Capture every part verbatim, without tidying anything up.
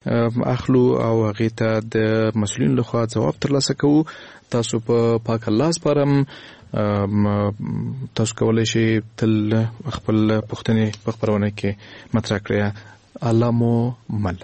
اخلو او هغه ته د مسؤلین لخوا جواب ترلاسه کوو. تاسو په پاک الله سپارم. تاسو کولای شئ تل خپل پوښتنې په خبرونه کې مطرح کړئ. الله مو مل.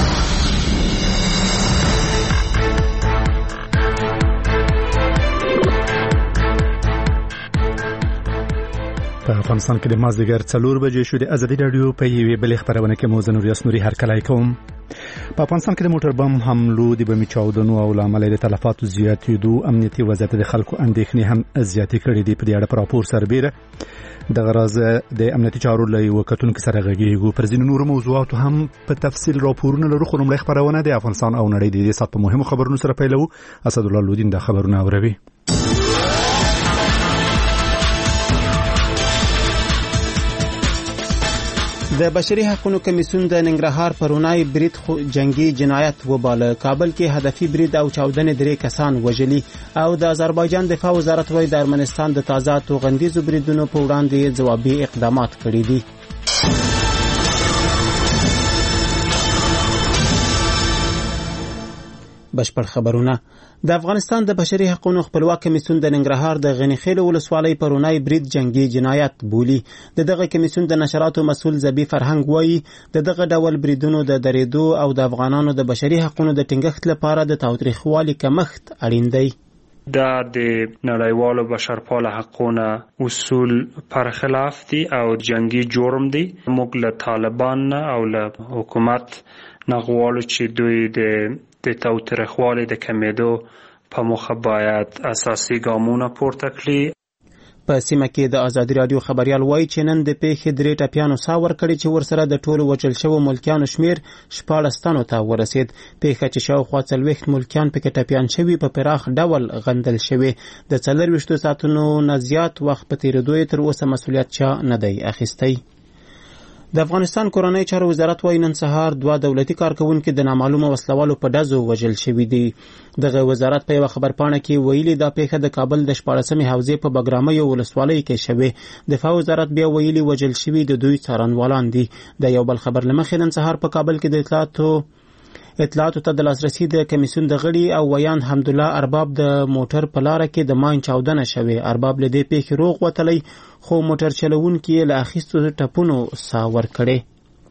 په افغانستان کې د مازدیګر څلور بجې شو. د ازادي راډیو په یوې بلې خبرونه کې مو زه نوریاس نوري هرکلی کوم. په افغانستان کې د موټر بم حملو د بمي چاودنو او له امله د تلفاتو زیاتېدو امنیتي وضعیت د خلکو اندېښنې هم زیاتې کړې دي. په دې اړه په راپور سربیره دغه راز د امنیتي چارو له یوه کتونکي سره غږیږو. پر ځینو نورو موضوعاتو هم په تفصیل راپورونه لرو، خو لومړی خبرونه د افغانستان او نړۍ د دې ساعت په مهمو خبرونو سره پیلوو. اسدالله لودین د خبرونه اوروي. د بشري حقوقو کمیسیون د ننګرهار پرونای برید جنگي جنایت وباله. کابل کې هدفي برید او چاودنې درې کسان وژلي او د آذربایجان دفاع وزارت وايي د ارمنستان د تازه توغندیزو بریدونو په وړاندې ځوابي اقدامات کړي دي. بشپړ خبرونه. د افغانستان د بشري حقوقو خپلواک کمیسیون د ننګرهار د غنیخیل ولسوالۍ پرونای برید جنگي جنایت بولی. د دغه کمیسیون د نشراتو مسؤل زبی فرهنګ وایي د دغه ډول بریدونو د درېدو او د افغانانو د بشري حقوقو د ټینګښت لپاره د تاوتریخوالي کمښت اړین دی. دا د نړیوالو بشرپاله حقوقو اصول پر خلاف دي او جنگي جرم دي. موږ له طالبان او له حکومت نغوالو چې دوی د د تاوتریخوالي د کمیدو په موخه باید اساسي ګامونه پورته کړي. په سیمه کې د ازادي رادیو خبريال وایي چې نن د پیښې درې ټپیانو سا ورکړي چې ورسره د ټولو وژل شوو ملکیانو شمیر شپاړس تنو ته ورسید. پیښه چې شاوخوا څلوېښت ملکیان پکې ټپیان شوي په پراخ ډول غندل شوي. د څلرویشتو ساعتونو نه زیات وخت په تېرېدو یې تر اوسه مسؤلیت چا نه دی اخیستی. د افغانستان کورنۍ چارو وزارت وايي نن سهار دوه دولتي کارکونکي د نامعلومه وسلوالو په ډزو وژل شوي دي. دغه وزارت په یوه خبرپاڼه کې ویلي دا پیښه د کابل د شپاړسمې حوزې په بګرامیو ولسوالۍ کې شوې. دفاع وزارت بیا ویلي وژل شوي د دوی څارنوالان دي. د یو بل خبر له مخې نن سهار په کابل کې د اطلاعاتو اطلاعاتو ته د لاسرسي د کمیسیون د غړي او ویان حمدالله ارباب د موټر په لاره کې د ماین چاودنه شوې. ارباب له دې پیښې روغ وتلی خو موټر چلوونکي یې له اخیستو ټپونو سا ورکړې.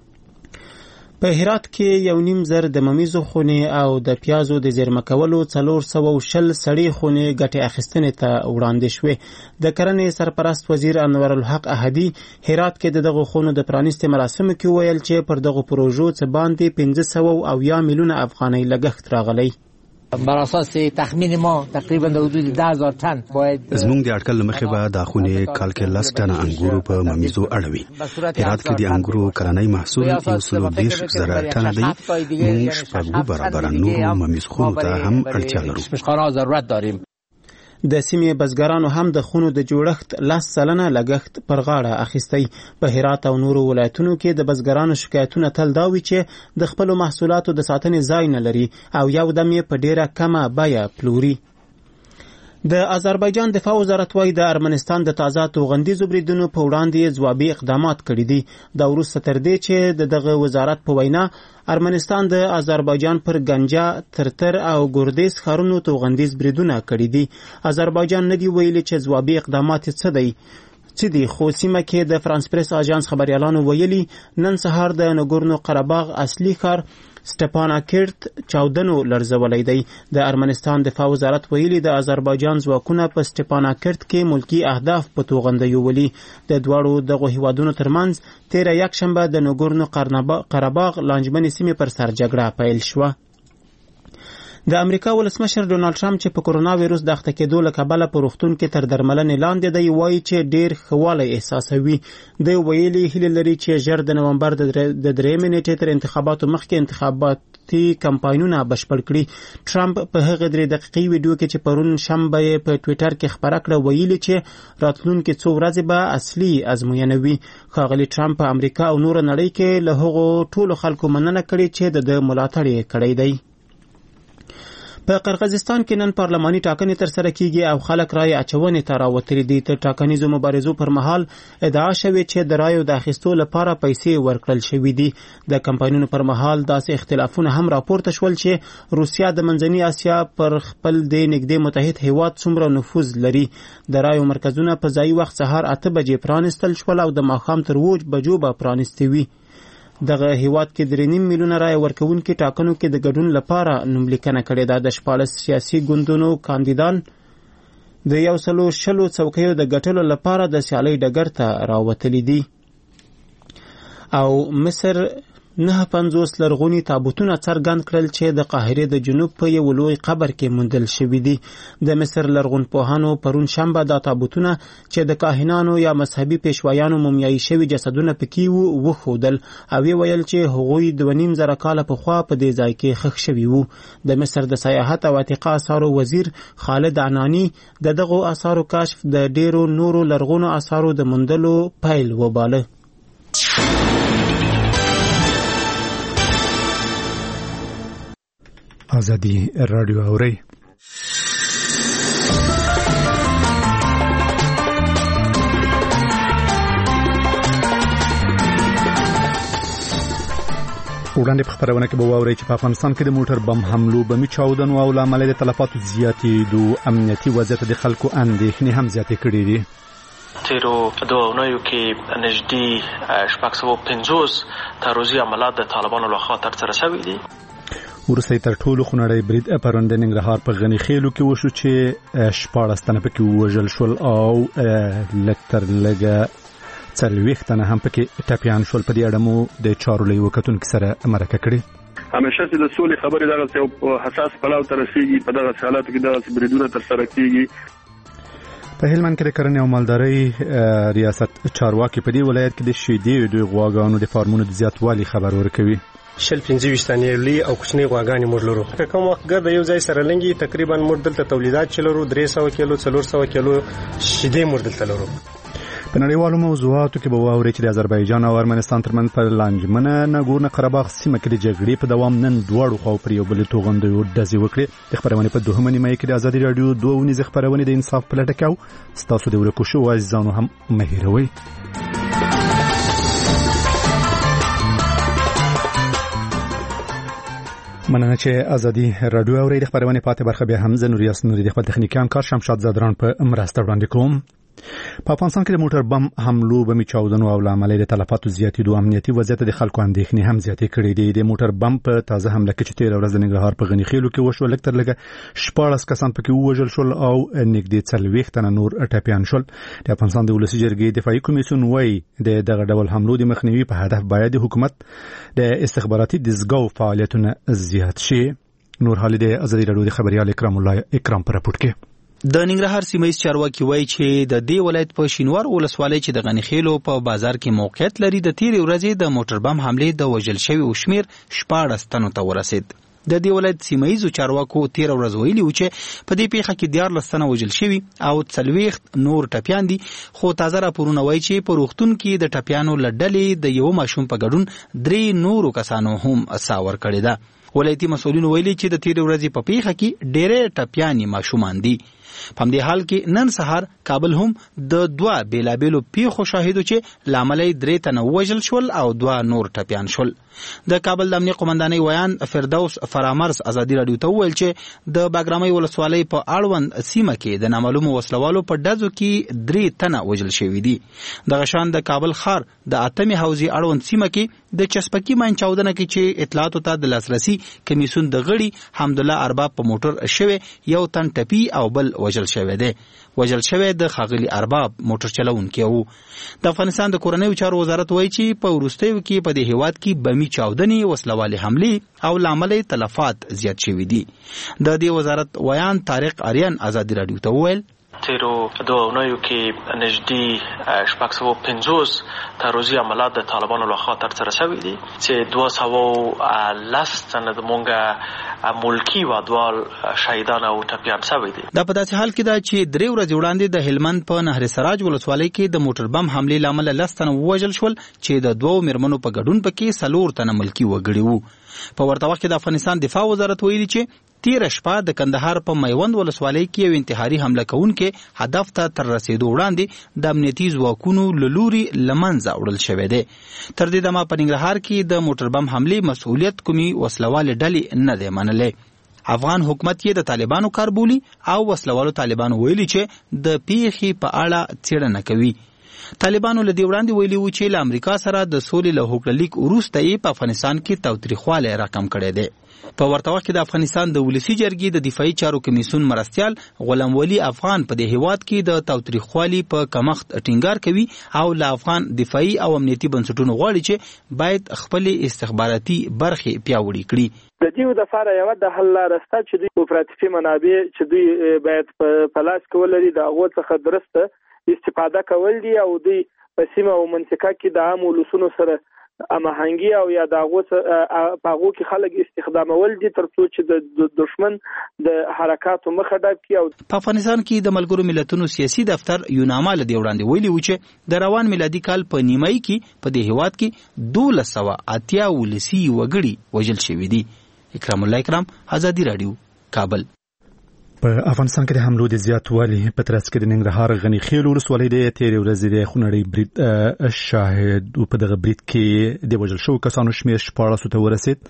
په هرات کې یو نیم زر د ممیزو خونې او د پیازو د زیرمه کولو څلور سوه او شل سړې خونې ګټې اخیستنې ته وړاندې شوې. د کرنې سرپرست وزیر انور الحق احدي هرات کې د دغو خونو د پرانیستې مراسمو کې ویل چې پر دغو پروژو څه باندې پنځه سوه اویا میلیونه افغانۍ لګښت راغلی. بر اساس تخمین ما تقریبا د حدود ده هزار تن باید زموږ د اټکل مخې به د خونې کال کې لس ټنه انګورو په ممیزو اړوي. هرات کې د انګورو کلنی محصول یو سلو دېرش زره ټنه دی. موږ شپږ برابره نورو ممیز خونو ته هم اړتیا لرو. ضرورت داریم. د سیمې بزګرانو هم د خونو د جوړښت لس سلنه لګښت پر غاړه اخیستی. په هرات او نورو ولایتونو کې د بزګرانو شکایتونه تل دا وي چې د خپلو محصولاتو د ساتنې ځای نه لري او یو دم یې په ډیره کمه بیه پلوري. د آذربایجان دفاع وزارت وايي د ارمنستان د تازه توغندیزو بریدونو په وړاندې ځوابي اقدامات کړي دي. دا وروسته تر دې چې د دغه وزارت په وینا ارمنستان د آذربایجان پر گنجا، ترتر او ګردیز ښارونو توغندیز بریدونه کړي دي. آذربایجان نه دی ویلي چې ځوابي اقدامات څه دی څه دي خو سیمه کې د فرانس پریس آژانس خبریالانو ویلي نن سهار د نګورنو قرهباغ اصلي ښار سټپاناکرت چاودنو لرزولی دی. د ارمنستان دفاع وزارت ویلي د آذربایجان ځواکونه په سټپاناکرت کې ملکی اهداف په توغندیو ولي. د دواړو دغو هیوادونو ترمنځ تیره یکشنبه د نګورنو قرهباغ لانجمنې سیمې پر سر جګړه پیل شوه. د امریکا ولسمشر ډونالد ټرمپ چې په کورونا وایروس د اخته کېدو له کبله په روغتون کې تر درملنې لاندې دی وایي چې ډېر ښه والی احساسوي. دی ویلي هیله لري چې ژر د نومبر د درېیمې نېټې تر انتخاباتو مخکې انتخاباتي کمپاینونه بشپړ کړي. ټرمپ په هغه درې دقیقې ویډیو کې چې پرون شنبه یې په ټویټر کې خپره کړه ویلي چې راتلونکي څو ورځې به اصلي ازموینه وي. ښاغلي ټرمپ په امریکا او نوره نړۍ کې له هغو ټولو خلکو مننه کړې چې د ده ملاتړ یې کړی دی. په قرغیزستان کې نن پارلماني ټاکنې ترسره کیږي او خلک رای اچونې ته راوتلي دي. تر ټاکنیزو مبارزو پر مهال ادعا شوې چې د رایو د اخیستو لپاره پیسې ورکړل شوې دي. د کمپاینونو پر مهال داسې اختلافونه هم راپورته شول چې روسیا د منځني اسیا پر خپل د نږدې متحد هیواد څومره نفوذ لري. د رایو مرکزونه په ځای وخت سهار اته بجې پرانستل شول او د ماښام تر اووه بجو به پرانستې وي. دغه هیواد کې درې نیم میلیونه رای ورکوونکي ټاکنو کې د ګډون لپاره نوملیکنه کړې ده. د شپاړس سیاسي ګوندونو کاندیدان د یو سلو شلو څوکیو د ګټلو لپاره د سیالۍ ډګر ته راوتلي دي. او مصر نه پنځوس لرغوني تابوتونه څرګند کړل چې د قاهرې د جنوب په یو لوی قبر کې موندل شوي دي. د مصر لرغونپوهانو پرون شنبه دا تابوتونه چې د کاهنانو یا مذهبي پیشوایانو مومیایي شوي جسدونه پکې وو وښودل او وی ویل چې هغوی دوه نیم زره کاله پخوا په دې ځای کې ښخ شوي وو. د مصر د سیاحت او عتیقه اثارو وزیر خالد عنانی د دغو اثارو کشف د ډیرو نورو لرغونو اثارو د موندلو پیل وباله. آزادی رادیو اوري وړاندې په خبرونه کې به واورئ چې په افغانستان کې د موټر بم حملو بمي چاودنو او له امله د تلفاتو زیاتېدو امنیتي وضعیت د خلکو اندېښنې هم زیاتې کړې دي. تیرو دوه اونیو کې نږدې شپږ سوه پنځوس تعرضي عملیات د طالبانو لخوا ترسره شوي دي. ورسته تر ټولو خونړی برید پرون د ننګرهار په غني خیلو کې وشو چې شپاړس تنه پکې ووژل شول او لږ تر لږه څلوېښت تنه هم پکې ټپیان شول. په دې اړه مو د چارو له یوه کتونکي سره مرکه کړې. همیشه چې د سولې خبرې دغسې یو حساس پړاو ته رسېږي، په دغسې حالاتو کې دغسې بریدونه ترسره کېږي. په هلمند کې د کرنې او مالدارۍ ریاست چارواکي په دې ولایت کې د شیدې دوی غواګانو د فارمونو د زیاتوالي خبر ورکوي. شل پنځه ویشت تنې لوی او کوچنۍ غواګانې موږ لرو. که کوم وخت ګرد یو ځای سره لنګي تقریبا موږ دلته تولیدات چې لرو درې سوه کیلو څلور سوه کیلو شیدې موږ دلته لرو. په نړیوالو موضوعاتو کې به واورئ چې د آذربایجان او ارمنستان ترمنځ په لانجمنه ناګورنو قرهباغ سیمه کې د جګړې په دوام نن دواړو خواو پر یو بل توغندیو ډزې وکړې. د خبرونې په دوهمه نیمایي کې د ازادي راډیو دوه اونیزې خبرونې د انصاف په لټه کې او ستاسو د ورکو شوو عزیزانو هم مه هېروئ. مننه چې ازادي راډیو اورئ. د خبرونې پاتې برخه بیا هم زه نوریاس نوري د خپل تخنیکي همکار شمشاد زادران په مرسته وړاندې کوم. په افغانستان کې د موټر بم حملو بمي چاودنو او له امله د تلفاتو زیاتېدو امنیتي وضعیت د خلکو اندېښنې هم زیاتې کړې دي. د موټر بم په تازه حمله کې چې تېره ورځ د ننګرهار په غني خیلو کې وشو لږ تر لږه شپاړس کسان پکې ووژل شل او نږدې څلوېښت تنه نور ټپیان شول. د افغانستان د ولسي جرګې دفاعي کمیسیون وايي د دغه ډول حملو د مخنیوي په هدف باید د حکومت د استخباراتي دستګاو فعالیتونه زیات شي. نور حال د ازادي راډیو د خبريال اکرام الله اکرام پر راپورټ کې. د ننګرهار سیمه ییز چارواکي وایي چې د دې ولایت په شینوار ولسوالۍ چې د غني خیلو په بازار کې موقعیت لري د تیرې ورځې د موټر بم حملې د وژل شوي او شمیر شپاړس تنو ته ورسید. د دې ولایت سیمه ییزو چارواکو تیره ورځ ویلي و چې په دې پیښه کې دیارلس تنه وژل شوي او څلوېښت نور ټپیان دي، خو تازه راپورونه وایي چې په روغتون کې د ټپیانو له ډلې د یو ماشوم په ګډون درې نورو کسانو هم ساه ورکړې ده. ولایتي مسؤلینو ویلي چې د تیرې ورځې په پیښه کې ډېرې ټپیانې ماشومان دي. په همدې حال کې نن سهار کابل هم د دوه بیلابیلو پیښو شاهدو چې له امله یې درې تنه ووژل شول او دوه نور ټپیان شول. د کابل د امنیه قومندانۍ ویان فردوس فرامرز ازادي راډیو ته وویل چې د باګرامۍ ولسوالۍ په اړوند سیمه کې د نامعلومو وسلوالو په ډزو کې درې تنه وژل شوي دي. دغه شان د کابل ښار د اتمې حوزې اړوند سیمه کې د چسپکي ماین چاودنه کې چې اطلاعاتو ته د لاسرسي کمیسیون د غړي حمدالله ارباب په موټر شوی یو تن ټپي او بل وژل شوی دی. وژل شوی د ښاغلي ارباب موټر چلوونکی و. د افغانستان د کورنیو چارو وزارت وایي چې په وروستیو کې په دې هیواد کې بمي چاودنې، وسلوالې حملې او له امله تلفات زیات شوي دي. د دې وزارت ویان طارق آریان ازادي راډیو ته وویل تیرو دوه اونیو کې نږدې شپږ سوه پنځوس تعرضي عملیات د طالبانو لخوا ترسره شوي دي چې دوه سوه لس تنه زموږ ملکي وادوال شهیدان او ټپیان شوي دي. دا په داسې حال کې ده چې درې ورځې وړاندې د هلمند په نهر سراج ولسوالۍ کې د موټر بم حملې له امله لس تنه ووژل شول چې د دوو میرمنو په ګډون پکې څلور تنه ملکي وګړي وو. په ورته وخت کې د افغانستان دفاع وزارت ویلي چې تیر شپه د کندهار په میوند ولسوالۍ کې یو انتحاري حمله کوونکې هدف ته تر رسیدو وړاندې د امنیتي ځواکونو له لوري له منځه وړل شوی دی. تر دې دمه په ننګرهار کې د موټر بم حملې مسؤلیت کومي وسلوالې ډلې نه دی منلی. افغان حکومت یې د طالبانو کار بولي او وسلوالو طالبانو ویلي چې د پیښې په اړه څېړنه کوي. طالبانو له دې وړاندې ویلي وو چې له امریکا سره د سولې له هوکړلیک وروسته یې په افغانستان کې تاوتریخوالی راکم کړی دی. په ورته وخت کې د افغانستان د ولسي جرګې د دفاعي چارو کمیسیون مرستیال غلام ولی افغان په دې هیواد کې د تاوتریخوالي په کمښت ټینګار کوي او له افغان دفاعي او امنیتي بنسټونو غواړي چې باید خپل استخباراتي برخې پیاوړې کړي. د دې د لپاره یو د حل لاره شته چې دوی کوپراتیفي منابع چې دوی باید په لاس کې ولري د هغو څخه درسته استفاده کول دي او دوی په سیمه او منطقه کې د عامو ولسونو سره امهنګي او یا د هغو په هغو کې خلک استخدامول دي تر څو چې د دشمن د حرکاتو مخه ډب کړي. او په افغانستان کې د ملګرو ملتونو سیاسي دفتر یوناما له دې وړاندې ویلي و چې د روان میلادي کال په نیمایي کې په دې هیواد کې دولس سوه اتیا ولسي وګړي وژل شوي دي. اکرام الله اکرام، آزادی رادیو، کابل. په افغانستان کې د حملو د زیاتوالي په ترڅ کې د ننګرهار غني خیل ولسوالۍ د تیرې ورځې د خونړۍ برید شاهد په دغه برید کې د وژل شوو کسانو شمېر شپاړسو ته ورسید.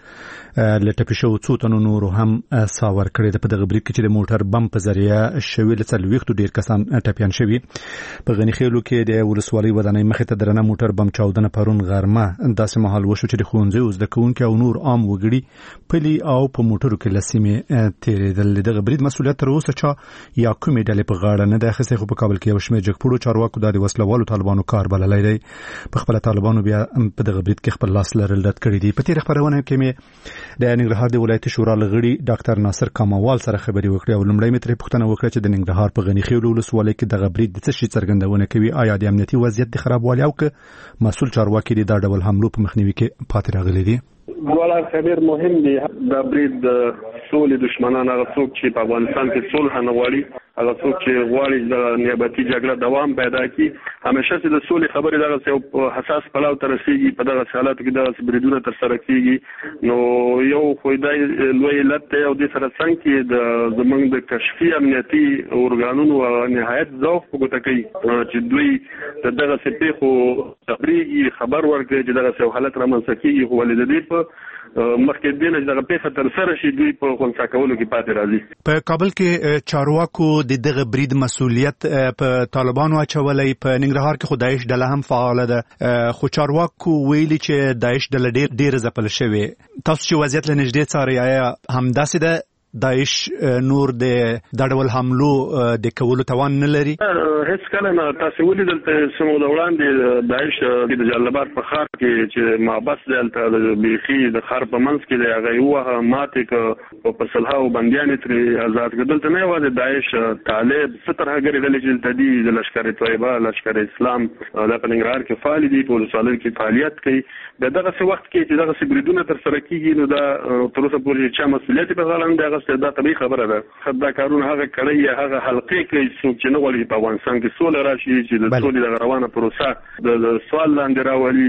له ټپي شوو څو تنو نورو هم ساه ورکړې ده په دغه برید کې چې د موټر بم په ذریعه شوي له څلوېښتو ډېر کسان ټپیان شوي. په غني خیلو کې د ولسوالۍ ودانۍ مخې ته درنه موټر بم چاودنه پرون غرمه داسې مهال وشو چې د ښوونځیو زده کوونکي او نور عام وګړي پلي او په موټرو کې له سیمې تېرېدل. دغه برید مسؤلیت تر اوسه چا یا کومې ډلې په غاړه نه ده اخیستی، خو په کابل کې یو شمېر جګپوړو چارواکو دا د وسلوالو طالبانو کار بللی دی. په خپله طالبانو بیا په دغه برید کې خپل لاس لرل رد کړي دي. په تېره خپرونه کې مې د ننګرهار د ولایتي شورا له غړي ډاکټر ناصر کاموال سره خبرې وکړې او لومړی مې ترې پوښتنه وکړه چې د ننګرهار په غني خیلو ولسوالۍ کې دغه برید د څه شي څرګندونه کوي. آیا د امنیتي وضعیت د خرابوالي او که مسؤل چارواکي د دا ډول حملو په مخنیوي کې پاتې راغلي دي؟ والا خبر مهم دی. دا برید سولې دشمنان هغه څوک چې په افغانستان کې صلح نه غواړي، هغه څوک چې غواړي د نیابتي جګړه دوام پیدا کړي، همیشه چې د سولې خبرې دغه یو حساس پلاو ته رسېږي، په دغه حالاتو کې دغه بریدونه ترسره کېږي. نو یو خو دا لوی علت دی او دې سره څنګه کې د زموږ د کشفي امنیتي ارګانونو نهایت ضعف په ګوته کوي چې دوی د دغه پیښو خبرېږي، خبر ورکړي چې دغه یو حالت رامنځته کېږي، خو ولې د دې په مخکې دې نه دغه پیښه ترسره شي دوی په خنثی کولو کې پاتې راځي. په کابل کې چارواکو د دغه برید مسؤلیت په طالبانو اچولی، په ننګرهار کې خو داعش ډله هم فعاله ده، خو چارواکو ویلي چې داعش ډله ډېر ډېره ځپل شوې. تاسو چې وضعیت له نږدې څارئ، آیا همداسې ده داعش نور د دا ډول حملو د کولو توان نه لري؟ هیڅ کله نه. تاسو ولیدل چې موږ د وړاندې داعش د جلال آباد په ښار کې چې محبس دی هلته د بیخي د ښار په منځ کې دی، هغه یې ووهه ماتې کړه، په سلهاوو بندیانې ترې آزاد کړه. دلته نه یوازې داعش، طالب، څه ترهګرې ډلې چې دلته دي، د لشکر طیبه، لشکر اسلام دا په ننګرهار کې فعال دي، په ولسوالۍ کې فعالیت کوي. بیا دغسې وخت کې چې دغسې بریدونه ترسره کېږي نو دا تر اوسه پورې چا مسؤلیت په غاړه نه دی اخیستی. دا طبیعي خبره ده. دا کارونه هغه کړی یا هغه حلقې کوي څوک چې نه غواړي په افغانستان کې سوله راشي، چې د سولې دغه روانه پروسه د سوال لاندې راولي.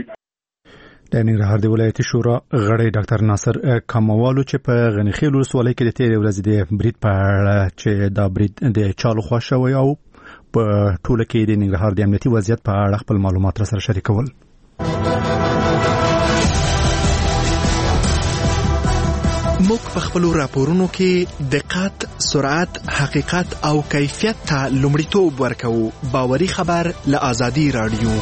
د ننګرهار د ولایتي شورا غړی ډاکټر ناصر کاموالو چې په غني خیل ولسوالۍ کې د تېرې ورځې د برید په اړه چې دا برید د چا لخوا شوی او په ټوله کې د ننګرهار د امنیتي وضعیت په اړه خپل معلومات را سره شریکول. موږ په خپلو راپورونو کې دقت، سرعت، حقیقت او کیفیت ته لومړیتوب ورکوو. باوري خبر له آزادی رادیو.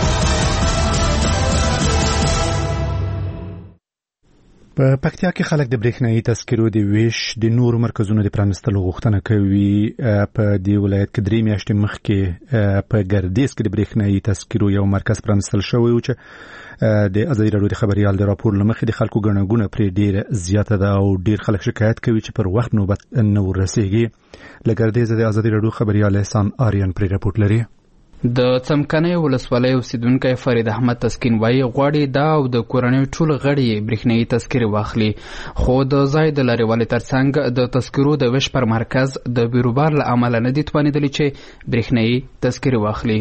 په پکتیا کې خلک د برېښنايي تذکرو د ویش د نورو مرکزونو د پرانستلو غوښتنه کوي. په دې ولایت کې درې میاشتې مخکې په ګردیز کې د برېښنايي تذکرو یو مرکز پرانستل شوی و چې د ازادي راډیو د خبريال د راپور لمخې د خلکو ګڼه ګوڼه پرې ډېره زیاته ده او ډېر خلک شکایت کوي چې پر وخت نوبت نه ورسېږي. له ګردیزه د ازادي راډیو خبريال احسان آریان پرې راپورټ لري. د څمکنۍ ولسوالۍ اوسیدونکی فرید احمد تسکین وایي غواړي دا او د کورنۍ ټول غړي برېښنايي تذکرې واخلي، خو د ځای د لرېوالي ترڅنګ د تذکرو د ویش پر مرکز د بیروبار له امله نه دي توانېدلي چې برېښنايي تذکرې واخلي.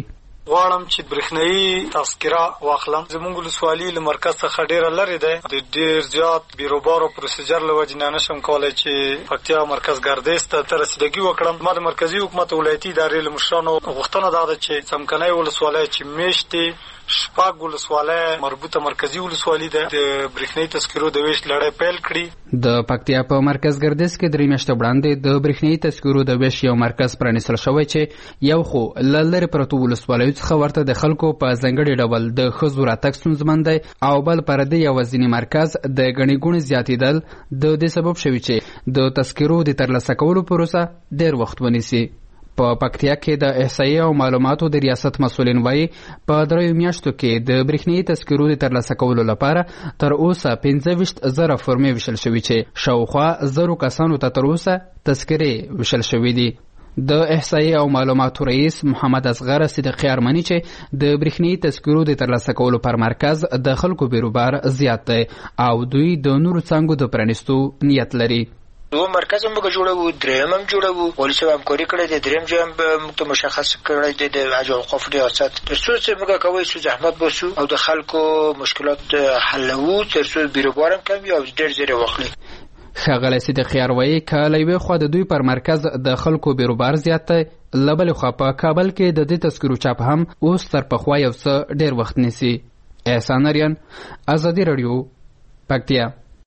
غواړم چې برېښنايي تذکره واخلم. زموږ ولسوالي له مرکز څخه ډېره لرې ده. د ډېر زیات بیروبار او پروسیجر له وجې نه نشم کولی چې پکتیا مرکز ګردیز ته ته رسیدګي وکړم. ما د مرکزي حکومت ولایتي ادارې له مشرانو غوښتنه دا ده چې څمکنۍ ولسوالۍ چې میشتې شپږ ولسوالۍ مربوطه مرکزي ولسوالي ده د برېښنايي تذکرو د ویش لړۍ پیل کړي. د پکتیا په مرکز ګردیز کې درې میاشتې وړاندې د برېښنايي تذکرو د ویش یو مرکز پرانیستل شوی چې یو خو له لرې پرتو ولسوالیو څخه ورته د خلکو په ځانګړي ډول د ښځو راتګ ستونزمن دی او بل پر دې یوازینی مرکز د ګڼې ګوڼې زیاتېدل د دې سبب شوي چې د تذکرو د ترلاسه کولو پروسه ډېر وخت ونیسي. په پکتیا کې د احصایې او معلوماتو د ریاست مسؤلین وایي په دریو میاشتو کې د برېښنايي تذکرو د ترلاسه کولو لپاره تر اوسه پنځه ویشت زره فورمې ویشل شوي چې شاوخوا زرو کسانو ته تر اوسه تذکرې ویشل شوي دي. د احصایې او معلوماتو رئیس محمد اصغر صدیقی ارمني چې د برېښنايي تذکرو د ترلاسه کولو پر مرکز د خلکو بیروبار زیات دی او دوی د نورو څانګو د پرانیستو نیت لري. دو مرکز هم موږ جوړو، دریم هم جوړو، پولیس هم همکاري کړې ده، دریم ځای هم موږ ته مشخص کړی دی د اجر اوقاف ریاست. تر څو چې موږ کوی څو زحمت باسو او د خلکو مشکلات حلوو تر څو بیروبار هم کم وي او ډېر زیری واخلي. ښاغلی صدیقی اروایي که له یوې خوا د دوی پر مرکز د خلکو بیروبار زیات دی، له بلې خوا په کابل کې د دې تذکرو چاپ هم اوس تر پخوا یو څه ډېر وخت نیسي. احسان اریان، ازادي راډیو، پکتیا.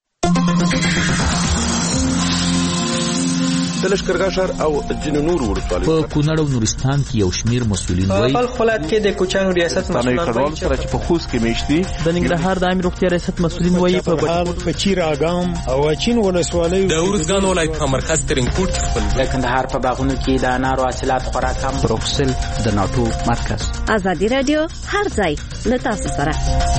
د لښکرګاه ښار او ځینو نورو ولسوالیو په کونړ او نورستان کې یو شمېر مسؤلین وایي په ولایت کې د کوچیانو ریاست مسؤلین وایي چې په خوست کې میشتي د ننګرهار د عامه روغتیا ریاست مسؤلین وایي په پچیر اګام او اچین ولسوالۍ د ورزګان ولایت په مرکز ترینکوټ خپل د کندهار په باغونو کې د انارو حاصلات خورا کم. بروکسل د ناټو مرکز. ازادي رادیو هر ځای له تاسو سره.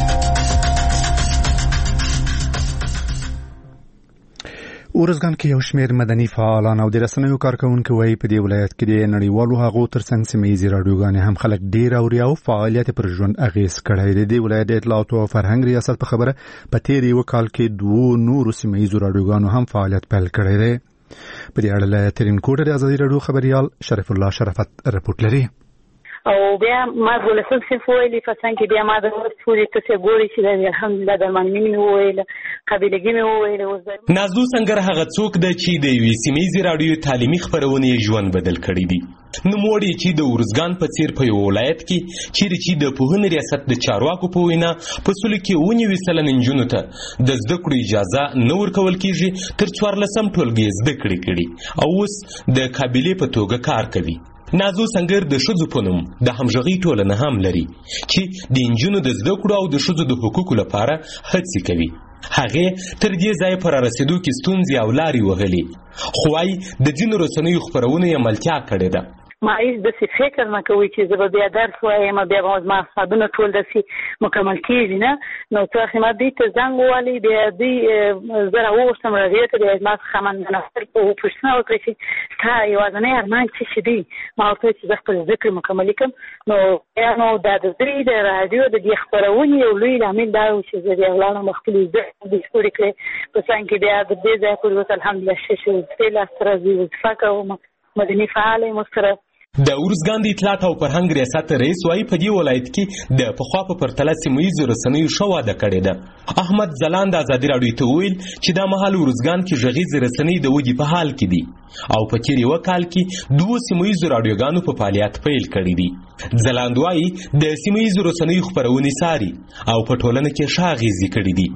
ورزګان کې یو شمېر مدني فعالان او د رسنیو کارکونکو وایي په دې ولایت کې د نړیوالو هغو ترڅنګ سیمهییزې راډیوګانې هم خلک ډېر اوري او فعالیت پر ژوند اغېز کړی دی. د ولایت د اطلاعاتو او فرهنګ ریاست په خبره په تېر یو کال کې دوو نورو سیمهییزو راډیوګانو هم فعالیت پیل کړی دی. په دې اړه له ترینکوټ د ازادي راډیو خبریال شریف الله شرافت رپورټ لري. او بیا ما ولسم صرف ویلي فسان کې بیا ما د ورسوري ته ګوري چې الحمدلله د منمن مې ویل قبیلګي مې ویل. نازو څنګه هغه څوک د چې د یوې سیمهییزې راډیو تعلیمي خپرونې ژوند بدل کړی دي. نوموړی چې د ورزګان په څیر په یو ولایت کې چیرې چې د پوهنې ریاست د چارواکو په وینا په سلو کې ونیوي سلنه نجونو ته د زده کړو اجازه نه ورکول کیږي تر څوارلسم ټولګي زده کړې کړي او اوس د قابلې په توګه کار کوي. نازو سنگر د ښځو په نوم د همغږۍ ټولنه هم لري چې د نجونو د زده کړو او د ښځو د حقوقو لپاره هڅې کوي. هغې تر دې ځایه په رارسېدو کې ستونزې او لارې وهلې، خو وايي د ځینو رسنیو خپرونو یې ملتیا کړې ده. ما هیڅ داسې فکر نه کوي چې زه به بیا درس وایم بیا به زما حسابونه ټول داسې مکمل کېږي نه. نو څه وخت ما دوی ته زنګ ووهلی بیا دوی زه راوغوښتم راډیو ته بیا زما څخه مننه پوښتنه وکړه چې ستا یوازینی ارمان څه شي دی. ما ورته وویل چې زه خپل زده کړې مکملې کړم. نو بیا نو دا د دوی د راډیو د دې خپرونې یو لوی لامل دا و چې زه بیا ولاړم خپلې زده کړې پورې کړې. په څنګ کې بیا د دې ځایه پورې اوس الحمدلله ښه شوې وظیفې لاسته راځي، وظیفه کوم، مدني فعاله یم ورسره. د ورزګان د اطلاعات او فرهنګ ریاست رئیس وايي په دې ولایت کې د پخوا په پرتله سیمهییزو رسنیو ښه واده کړې ده. احمد ځلاند ازادي راډیو ته وویل چې دا مهال ورزګان کې غږیزې رسنۍ د ودې په حال کې دي او په تېر یوه کال کې دوو سیمهییزو راډیوګانو په فعالیت پیل کړی دي. ځلاند وايي د سیمهییزو رسنیو خپرونې څاري او په ټولنه کې ښه اغېزې کړي دي.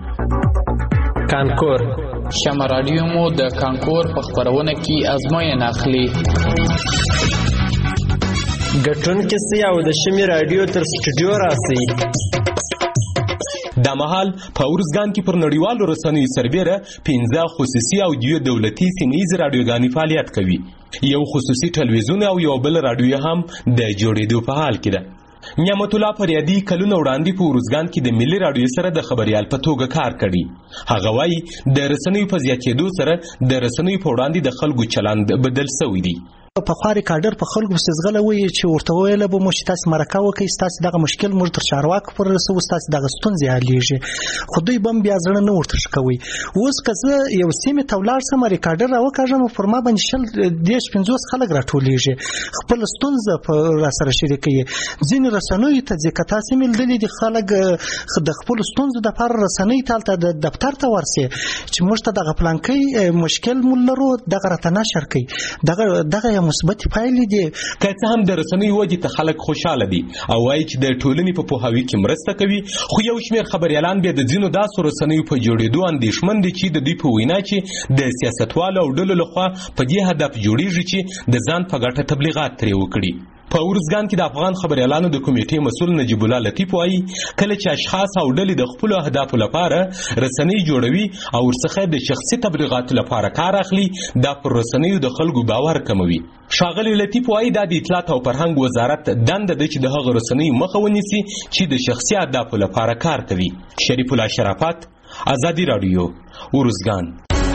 کانکور شمع راډیو مو د کانکور په خپرونه کې ازموینه اخلي. ګټونکي سي او د شمع راډیو تر سټوډیو راسي. دا مهال په ورزګان کې پر نړیوالو رسنیو سربېره پنځه خصوصي او دوه دولتي سیمهییزې راډیوګانې فعالیت کوي. یو خصوصي ټلویزیون او یو بل راډیو هم د جوړېدو په حال کې ده. نعمت الله فریادي کلونه وړاندې په ورزګان کې د ملي راډیو سره د خبریال په توګه کار کړی. هغه وایي د رسنیو په زیاتېدو سره د رسنیو په وړاندې د خلکو چلند بدل شوی دی. په خاري کاډر په خلکو سزغله وي چې ورته ویل به مو چې تاسو مرکه وکړئ تاسو دغه مشکل موږ تر چارواکو پر رسو تاسو دغه ستونزې حلېږي خو دوی بم بیا ځړه نه ورته شکوي اوس که زه یو سیمې ته ولاړ سم ریکارډر راوکاږم پر ما باندې شل دېرش پنځوس خلک راټولېږي خپل ستونزه په راسره شریکوي ځینې رسنیو ته ځکه تاسو مې لیدلي دي خلک د خپل ستونزو دپاره رسنۍ ته هلته د دفتر ته ورسي چې موږ ته دغه پلانکی مشکل مول لرو دغه راته نشر کوي دغه دغه یو مثبت پایلې دي که څه هم د رسنیو وجې ته خلک خوشحاله دي او وایي چې د ټولنې په پوهاوي کې مرسته کوي خو یو شمېر خبریالان بیا د ځینو داسې رسنیو په جوړېدو اندېښمن دي چې د دوی په وینا چې د سیاستوالو او ډلو لخوا په دې هدف جوړېږي چې د ځان په ګټه تبلیغات ترې وکړي په ارزګان کې د افغان خبریالانو د کمیټې مسؤل نجیب الله لطیف وایي کله چې اشخاص او ډلې د خپلو اهدافو لپاره رسنۍ جوړوي او ورڅخه د شخصي تبلیغاتو لپاره کار اخلي دا پر رسنیو د خلکو باور کموي ښاغلی لطیف وایي دا د اطلاعات او فرهنګ وزارت دنده ده چې د هغه رسنیو مخه ونیسي چې د شخصي اهدافو لپاره کار کوي شریف الله شرافت ازادي راډیو ارزګان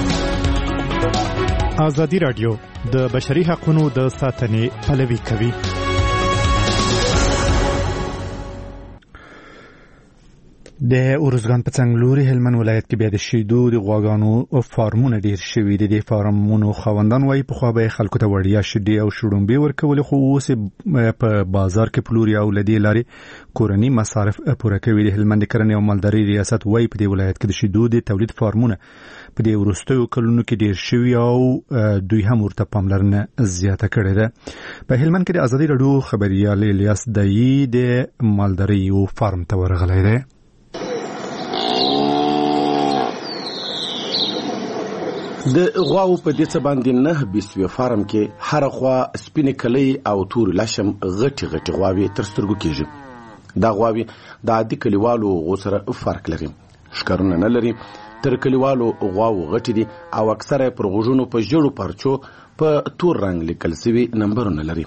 ازادي راډیو د بشري حقوقو د ساتنې پلوي کوي د ارزګان په څنګلوري هلمند ولایت کې بیا د شیدو د غواګانو فارمونه ډیر شوي دي د فارمونو خاوندان وایي په خو به خلکو ته وړیا شیدې او شړومبې ورکول خو اوس په بازار کې پلوري او لدی لاري کورنی مصارف پوره کوي د هلمند کرنې او مالداري ریاست وایي په دې ولایت کې د شیدو د تولید فارمونه په دې وروستیو کلونو کې ډیر شوي او دوی هم ورته پاملرنه زیاته کړې ده په هلمند کې د ازادي راډیو خبريال الیاس دای د مالداري او فارم ته ورغلی دی د غواو په دې څه باندې نه بیسوي فارم کې هر خوا سپینې کلی او تور لشم غټي غټي غواوي تر سترګو کېږي دا غواوي د عادي کلیوالو غو سره فرق لري ښکارونه نه لري تر کلیوالو غواو غټي دي او اکثره پر غوژونو په جوړو پرچو په تور رنگ لیکل سوي نمبرونه لري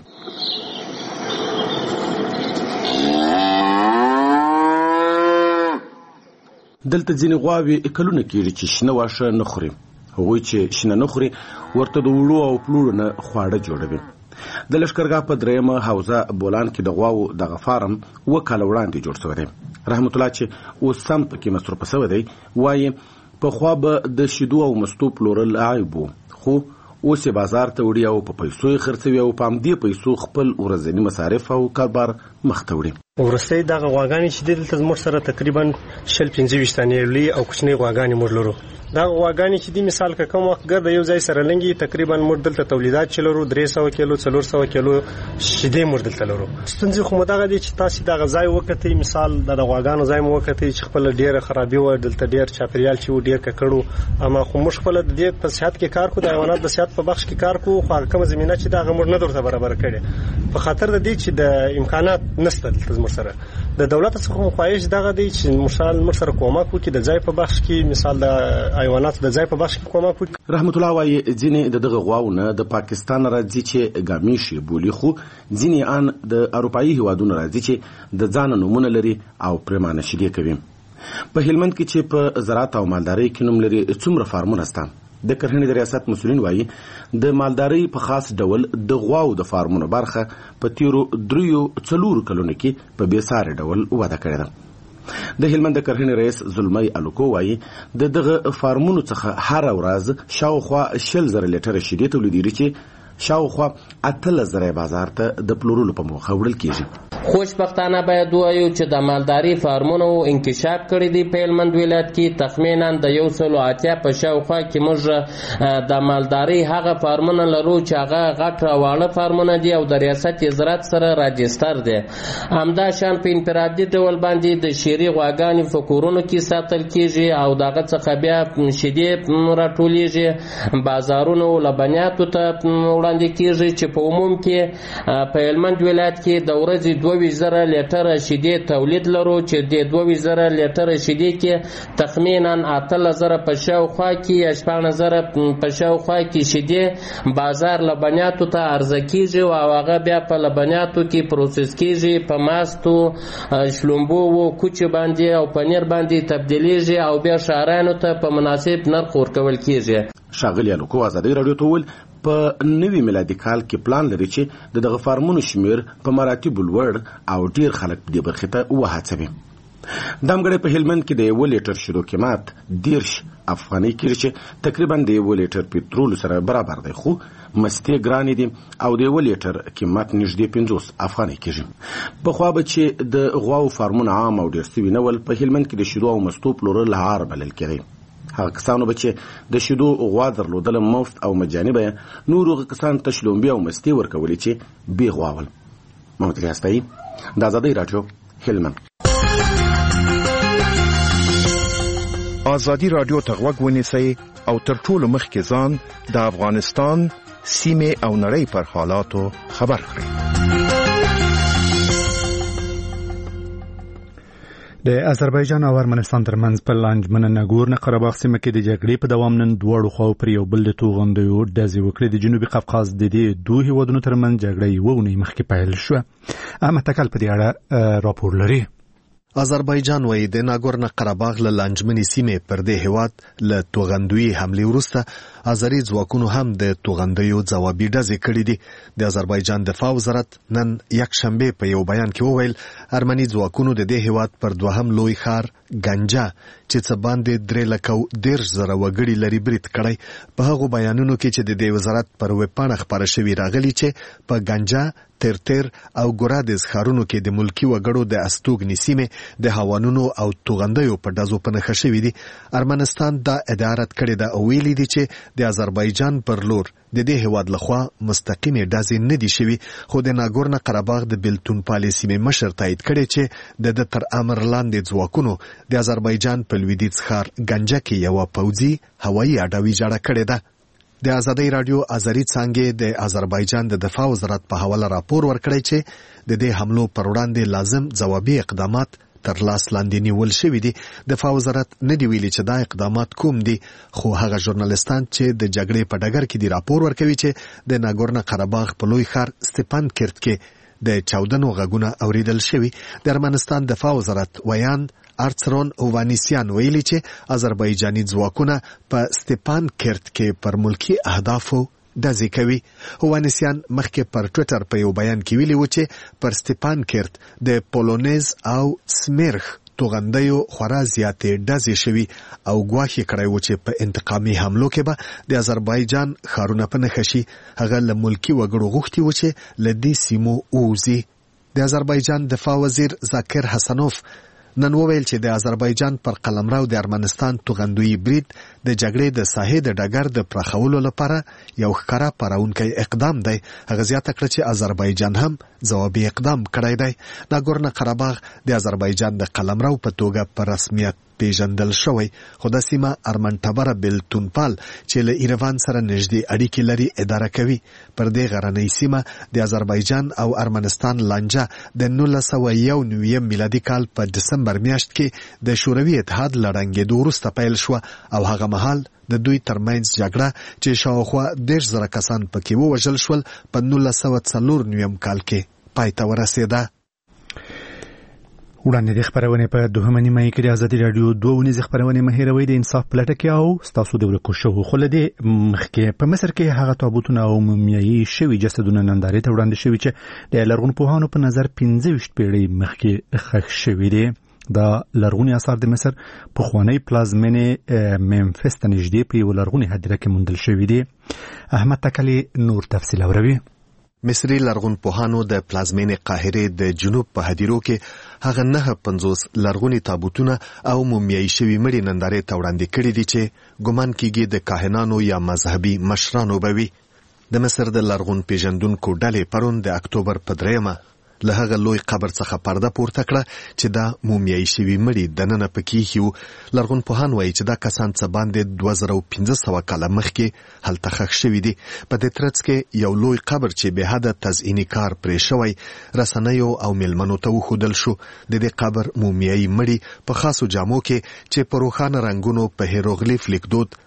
دلته ځینې غواوي کلونه کېږي چې شنه واښه نه خوري هغوی چې شنه نه خوري ورته د وړو او پلوړو نه خواړه جوړوي د لښکرګاه په درېیمه حوزه بولان کې د غواو دغه فارم اوه کاله وړاندې جوړ شوی دی رحمت الله چې اوس سم پکې مصروفه شوی دی وایي پخوا به د شیدو او مستو پلورل عیب و خو اوس یې بازار ته وړي او په پیسو یې خرڅوي او په همدې پیسو خپل ورځني مصارف او کاروبار مخ ته وړي ورسته دغه غواګانې چې دلته زموږ سره تقریبا شل پنځه ویشت تنې لوی او کوچنۍ غواګانې موږ لرو دا غواګانې چې د مثال که کوم وخت ګرځي یو ځای سره لنګي تقریبا موږ دلته تولیدات چلرو درې سوه کیلو څلور سوه کیلو شیدې موږ دلته لرو ستونزې خو مدغه دي چې تاسو دغه ځای وکړئ مثال د غواګانو ځای مو وکړئ چې خپل ډیره خرابي و دلته ډیر چاپریال چې ډیر ککړو اما خو موږ خپل د دې په صحت کې کار کوو د حیوانات د صحت په بخش کې کار کوو خو کوم زمينه چې دغه موږ نه درته برابر کړي په خاطر د دې چې د امکانات نشته دلته موږ سره د دولت څخه خواهش دغه دی چې مثال موږ سره کومک وکړي د ځای په بخش کې مثال د حیوانات د ځای په بخش کې کومک وکړي رحمت الله وايي ځینې د دغه غواونه د پاکستان راځي چې ګامیشي بولی خو ځینې ان د اروپایي هیوادونو راځي چې د ځان نمونه لري او پرمانه شیدې کوي په هلمند کې چې په زراعت او مالداري کې نوم لري څومره فارمونه شته د کرهڼې د ریاست مسؤلین وایي د مالداري په خاص ډول د غواو د فارمونو برخه په تیرو دریو څلورو کلونو کې په بې ساري ډول وده کړې ده د هلمند د کرهڼې رئیس زلمی الوکو وایي د دغه فارمونو څخه هر ورځ شاوخوا شل زره لیټره شیدې تولیدېږي چې شاوخوا اتلس زره بازار ته د پلورلو په موخه وړل کېږي خوشبختانه باید وایو چې د مالداري فارمونو انکشاف کړی دی په هلمند ولایت کې تخمینا د یو سلو اتیا په شاوخوا کې موږ د مالداري هغه فارمونه لرو چې هغه غټ راواړه فارمونه دي او د ریاست زراعت سره راجستر دي همدا شان په انفرادي ډول باندې د شیري غواګانې په کورونو کې ساتل کېږي او دغه څخه بیا شیدې راټولیږي بازارونو لبنیاتو ته وړاندې کېږي چې په عموم کې په هلمند ولایت کې د ورځې دوه ویشت زره لیټره شیدې تولید لرو چې د دوه ویشت زره لیټره شیدې کې تخمینا اتلس زره په شاوخوا کې یا شپاړس زره په شاوخوا کې شیدې بازار لبنیاتو ته عرضه کېږي او هغه بیا په لبنیاتو کې پروسس کېږي په ماستو شلومبو او کوچو باندې او پنیر باندې تبدیلیږي او بیا شهرانو ته په مناسب نرخ ورکول کېږي ښاغلي الوکو ازادي راډیو ته وویل په نوي میلادي کال کې پلان لري چې د دغه فارمونو شمیر په مراتب لوړ او ډیر خلک دې برخې ته وهڅوي. دامګړی په هلمند کې د یو لیټر شیدو قیمت دیرش افغانۍ کېږي چې تقریبا د یو لیټر پټرول سره برابر دی، خو مستې ګرانې دي او د یو لیټر قیمت نږدې پنځوس افغانۍ کېږي. پخوا به چې د غواو فارمونه عام او ډېر سوي نه ول، په هلمند کې د شیدو او مستو پلورل عار بلل کېدی. هغه کسانو به چې د شیدو غوا درلودله مفت او مجاني به یې نورو هغه کسانو ته شلومبې او مستې ورکولې چې بې غوا ول. محمد ریاستایي، د ازادۍ راډیو، هلمند. ازادي راډیو ته غوږ ونیسئ او تر ټولو مخکې ځان د افغانستان سیمې او نړۍ پر حالاتو خبر کړئ. د آذربایجان او ارمنستان ترمنځ په لانجمن ناګورنو قرهباغ سیمه کې د جګړې په دوام نن دواړو خواو پر یو بل د توغندیو ډزې وکړې. د جنوبي قفقاز د دې دوه هیوادونو ترمنځ جګړه یوه اونۍ مخکې پیل شوه. احمد تکل په دې اړه راپور لري. آذربایجان وایي د ناګورنو قرهباغ له لانجمنې سیمې پر دې هیواد له توغندوي حملې وروسته آذري ځواکونو هم د توغندیو ځوابي ډزې کړې دي. د آذربایجان دفاع وزارت نن یکشنبه په یو بیان کې وویل ارمني ځواکونو د دې هیواد پر دوهم لوی ښار ګنجا چې څه باندې درې لکه دېرش زره وګړي لري برید کړی. په هغو بیانونو کې چې د دې وزارت پر ویبپاڼه خپاره شوي راغلي چې په ګنجا، ترتر او ګورادز ښارونو کې د ملکی وګړو د استوګنې سیمې د هوانونو او توغندیو په ډزو په نښه شوي دي. ارمنستان دا ادعا رد کړې ده او ویلي دي چې د آذربایجان پر لور د دې هیواد لخوا مستقیمې ډزې نه دي شوي، خو د ناګورنو قرهباغ د بیلتون پالې سیمې مشر تایید کړی چې د ده تر امر لاندې ځواکونو د آذربایجان په لویدیځ ښار ګنجه کې یوه پوځي هوایي اډه ویجاړه کړې ده. د ازادۍ راډیو ازري څانګې د آذربایجان د دفاع وزارت په حواله راپور ورکړی چې د دې حملو پر وړاندې لازم ځوابي اقدامات تر لاس لاندې نیول شوي دي. دفاع وزارت نه دی ویلي چې دا اقدامات کوم دي، خو هغه ژورنالستان چې د جګړې په ډګر کې دی راپور ورکوي چې د ناګورنو قرهباغ په لوی ښار ستپان کرت کې د چاودنو غږونه اوریدل شوي. د ارمنستان دفاع وزارت ویان ارڅرون اووانیسیان ویلي چې آذربایجاني ځواکونه په ستپان کرت کې پر ملکی اهدافو ډزې کوي. اووانیسیان مخکې پر ټویټر په یو بیان کې ویلي و چې پر ستپان کرت د پولونیز او سمیرخ توغندیو خورا زیاتې ډزې شوي او ګواښ کړی و چې په انتقامي حملو کې به د آذربایجان ښارونه په نښه شي. هغه له ملکي وګړو غوښتي و چې له دې سیمو ووځي. د آذربایجان دفاع وزیر ذاکر حسنوف نن وویل چې د آذربایجان پر قلمرو د ارمنستان توغندوي برید د جګړې د ساحې د ډګر د پراخولو لپاره یو ښکاره پارونکی اقدام دی. هغه زیاته کړه چې آذربایجان هم ځوابي اقدام کړی دی. ناګورنو قرهباغ د آذربایجان د قلمرو په توګه په رسمیت پیژندل شوی، خو د سیمه ارمنټبره بیلتونپال چې له ایروان سره نږدې اړیکې لري اداره کوي. پر دې غرنۍ سیمه د آذربایجان او ارمنستان لانجه د نولس سوه یو نویم میلادي کال په ډسمبر میاشت کې د شوروي اتحاد له ړنګېدو وروسته پیل شوه او هغه مهال د دوی ترمنځ جګړه چې شاوخوا دېرش زره کسان پکې ووژل شول په نولس سوه څلور نویم کال کې پای ته ورسېده. وړاندې د خبرونې په دوهمه نیمه کې د ازادي راډیو دوه ونیزې خبرونې مه هېروئ د انصاف پلټه کې او ستاسو د ورکو شوو. خو له دې مخکې په مصر کې هغه تابوتونه او مومیایي شوي جسدونه نندارې ته وړاندې شوي چې د لرغونپوهانو په نظر پنځه ویشت پیړۍ مخکې ښخ شوي دي. دا لرغوني اثار د مصر پخوانی پلازمینې ممفیس ته نږدې په یوه لرغونې هدیره کې موندل شوي دي. احمد تکلی نور تفصیل اوروي. مصري لرغونپوهانو د پلازمینې قاهرې د جنوب په هدیرو کې هغه نهه پنځوس لرغوني تابوتونه او مومیایي شوي مړي نندارې ته وړاندې کړي دي چې ګمان کېږي د کاهنانو یا مذهبي مشرانو به وي. د مصر د لرغون پیژندونکو ډلې پرون د اکتوبر په دریمه له هغه لوی قبر څخه پرده پورته کړه چې دا مومیایي شوي مړي دننه پکې ایښي وو. لرغونپوهان وایي چې دا کسان څه باندې دوه زره او پنځه سوه کاله مخکې هلته ښخ شوي دي. په دې ترڅ کې یو لوی قبر چې بې حده تزئیني کار پرې شوی رسنیو او میلمنو ته وښودل شو. د دې قبر مومیایي مړي په خاصو جامو کې چې په روښانه رنګونو په هیروغلیف لیکدود